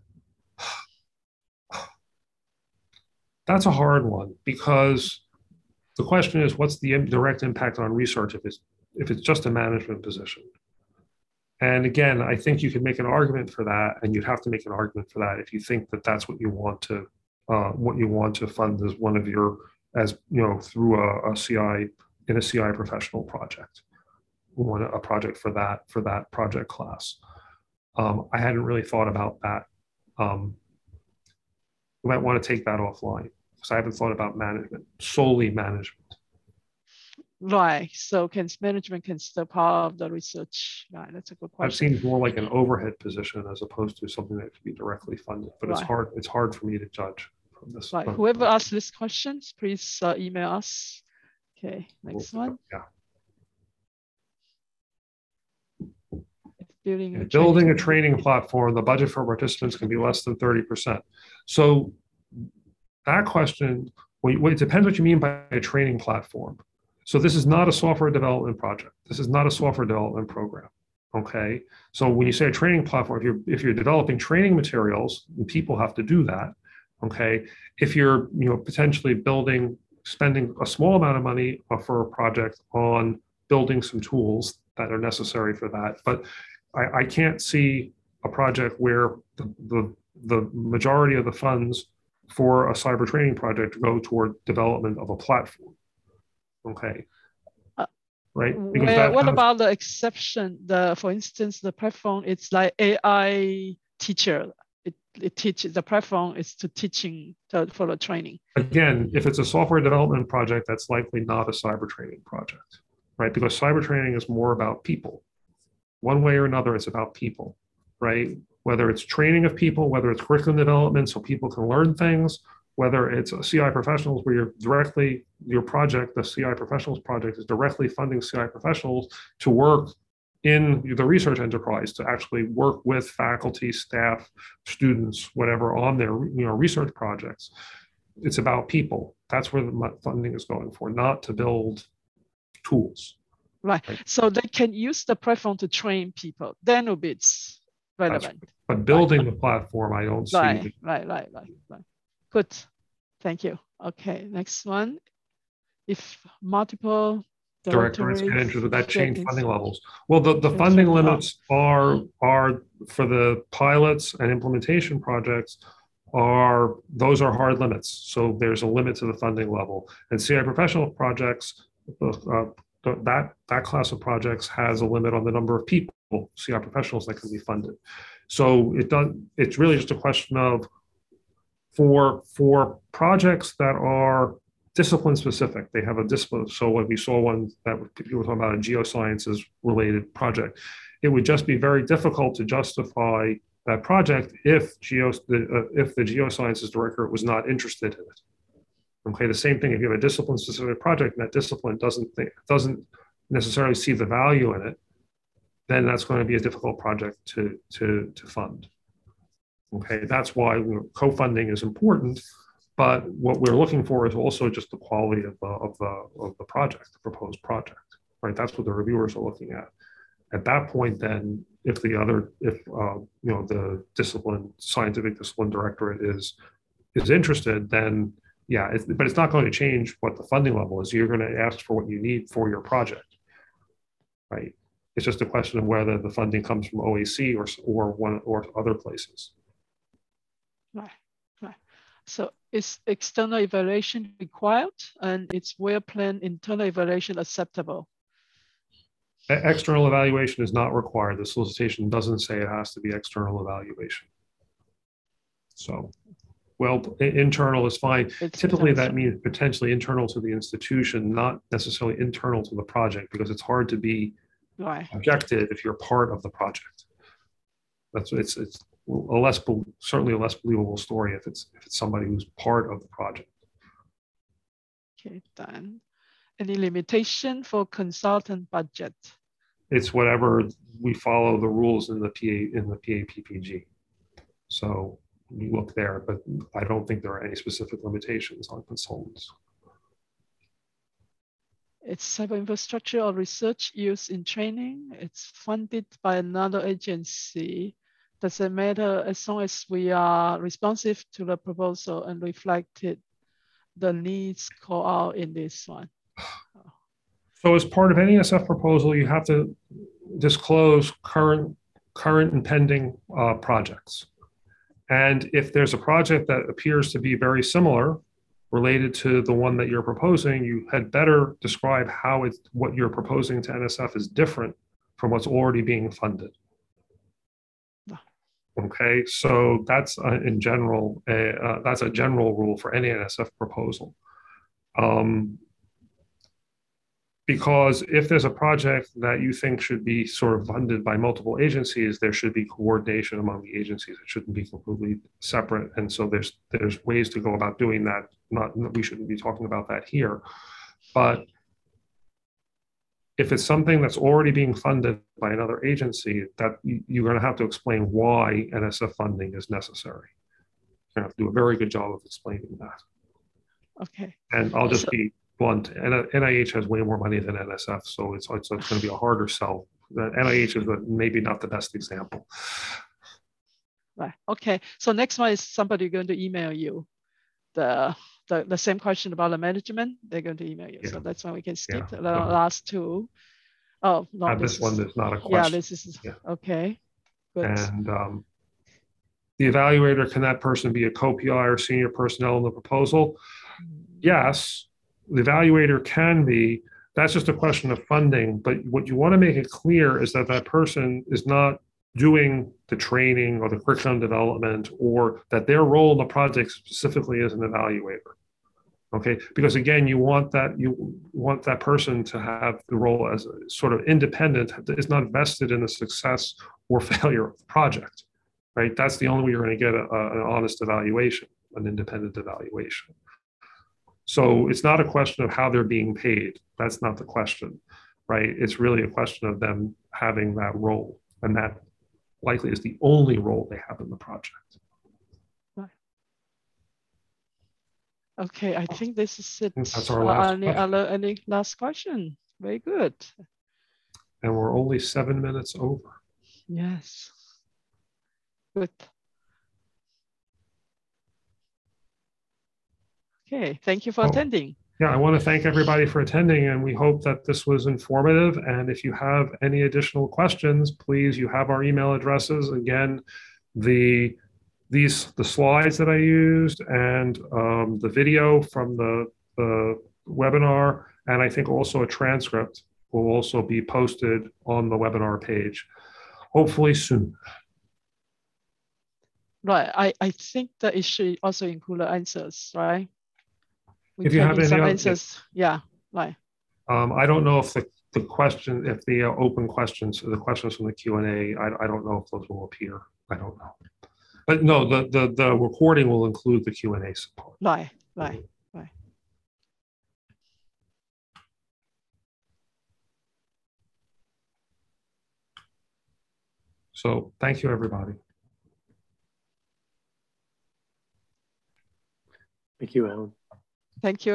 That's a hard one, because the question is, what's the direct impact on research if it's, if it's just a management position? And again, I think you could make an argument for that, and you'd have to make an argument for that if you think that that's what you want to Uh, what you want to fund as one of your, as you know, through a, a C I, in a C I professional project. We want a project for that, for that project class. Um, I hadn't really thought about that. Um, we might want to take that offline, because I haven't thought about management, solely management. Right, so can management consider part of the research? Right, that's a good question. That seems more like an overhead position as opposed to something that could be directly funded, but right. it's hard, it's hard for me to judge. This right. Whoever asked these questions, please uh, email us. Okay, next one. Yeah. Building, yeah, a, building training. a training platform, the budget for participants can be less than thirty percent. So that question, well, it depends what you mean by a training platform. So this is not a software development project. This is not a software development program. Okay. So when you say a training platform, if you're, if you're developing training materials, and people have to do that. Okay, if you're, you know, potentially building, spending a small amount of money for a project on building some tools that are necessary for that, but I, I can't see a project where the, the the majority of the funds for a cyber training project go toward development of a platform. Okay, uh, right? Because that, what about the exception? The, for instance, the platform, it's like A I teacher. It, it teaches, the platform is to teaching to, for the training. Again, if it's a software development project, that's likely not a cyber training project, right? Because cyber training is more about people. One way or another, it's about people. right? Whether it's training of people, whether it's curriculum development so people can learn things, whether it's C I professionals where you're directly, your project, the C I professionals project is directly funding C I professionals to work in the research enterprise, to actually work with faculty, staff, students, whatever, on their you know research projects. It's about people. That's where the funding is going for, not to build tools. Right. Right. So they can use the platform to train people. Then it'll be it's relevant. That's, but building the platform, I don't see. Right, the, right, right, right, right. Good. Thank you. Okay, next one. If multiple directorates get into that change get funding in- levels. Well, the, the change funding funding limits are are for the pilots and implementation projects are those are hard limits. So there's a limit to the funding level. And C I professional projects, uh, that that class of projects has a limit on the number of people, C I professionals, that can be funded. So it does. It's really just a question of for for projects that are discipline specific. They have a discipline. So when we saw one that people were talking about a geosciences related project, it would just be very difficult to justify that project if geo the, uh, if the geosciences director was not interested in it. Okay, the same thing if you have a discipline specific project and that discipline doesn't think, doesn't necessarily see the value in it, then that's going to be a difficult project to to to fund. Okay, that's why you know, co-funding is important. But what we're looking for is also just the quality of the, of the, of the project, the proposed project, right? That's what the reviewers are looking at. At that point, then, if the other, if uh, you know the discipline, scientific discipline directorate is is interested, then yeah, it's, but it's not going to change what the funding level is. You're going to ask for what you need for your project, right? It's just a question of whether the funding comes from O A C or or one or other places. Right, right. So is external evaluation required, and it's well-planned internal evaluation acceptable? External evaluation is not required. The solicitation doesn't say it has to be external evaluation. So, well, internal is fine. It's Typically, that internal. means potentially internal to the institution, not necessarily internal to the project, because it's hard to be Right. objective if you're part of the project. That's it's it's a less certainly a less believable story if it's if it's somebody who's part of the project. Okay, done. Any limitation for consultant budget? It's whatever we follow the rules in the P A in the P A P P G. So we look there, but I don't think there are any specific limitations on consultants. It's cyber infrastructure or research used in training. It's funded by another agency. Does it matter as long as we are responsive to the proposal and reflected the needs called out in this one? So as part of any N S F proposal, you have to disclose current, current and pending uh, projects. And if there's a project that appears to be very similar, related to the one that you're proposing, you had better describe how it's what you're proposing to N S F is different from what's already being funded. Okay, so that's uh, in general, a, uh, that's a general rule for any N S F proposal. Um, because if there's a project that you think should be sort of funded by multiple agencies, there should be coordination among the agencies. It shouldn't be completely separate. And so there's there's ways to go about doing that. Not we shouldn't be talking about that here, but if it's something that's already being funded by another agency, that you're going to have to explain why N S F funding is necessary. You're going to have to do a very good job of explaining that. Okay. And I'll just So, be blunt. N I H has way more money than N S F, so it's it's, it's going to be a harder sell. The N I H is maybe not the best example. right. Okay. So next one is somebody going to email you the the, the same question about the management. They're going to email you. Yeah. So that's why we can skip Yeah. the last two. Oh no, Uh, this, this one is, is not a question. yeah, this is Yeah. okay. Good. And um, the evaluator, can that person be a co-P I or senior personnel in the proposal? Yes, the evaluator can be. That's just a question of funding. But what you want to make it clear is that that person is not doing the training or the curriculum development, or that their role in the project specifically is an evaluator. Okay, because again, you want that you want that person to have the role as a sort of independent, is not vested in the success or failure of the project, right? That's the only way you're going to get a, a, an honest evaluation, an independent evaluation. So it's not a question of how they're being paid. That's not the question, right? It's really a question of them having that role, and that likely is the only role they have in the project. Okay, I think this is it. That's our Uh, last any question. other any last question? Very good. And we're only seven minutes over. Yes. Good. Okay, thank you for Oh. attending. Yeah, I want to thank everybody for attending, and we hope that this was informative. And if you have any additional questions, please, you have our email addresses. Again, the these the slides that I used and um, the video from the, the webinar, and I think also a transcript will also be posted on the webinar page, hopefully soon. Right, I, I think that it should also include the answers, right? We If you type have in any some other- answers, yeah, right. Um, I don't know if the, the question, if the uh, open questions, the questions from the Q and A, I, I don't know if those will appear. I don't know. But no, the, the, the recording will include the Q and A support. Right, right, right. So thank you, everybody. Thank you, Alan. Thank you.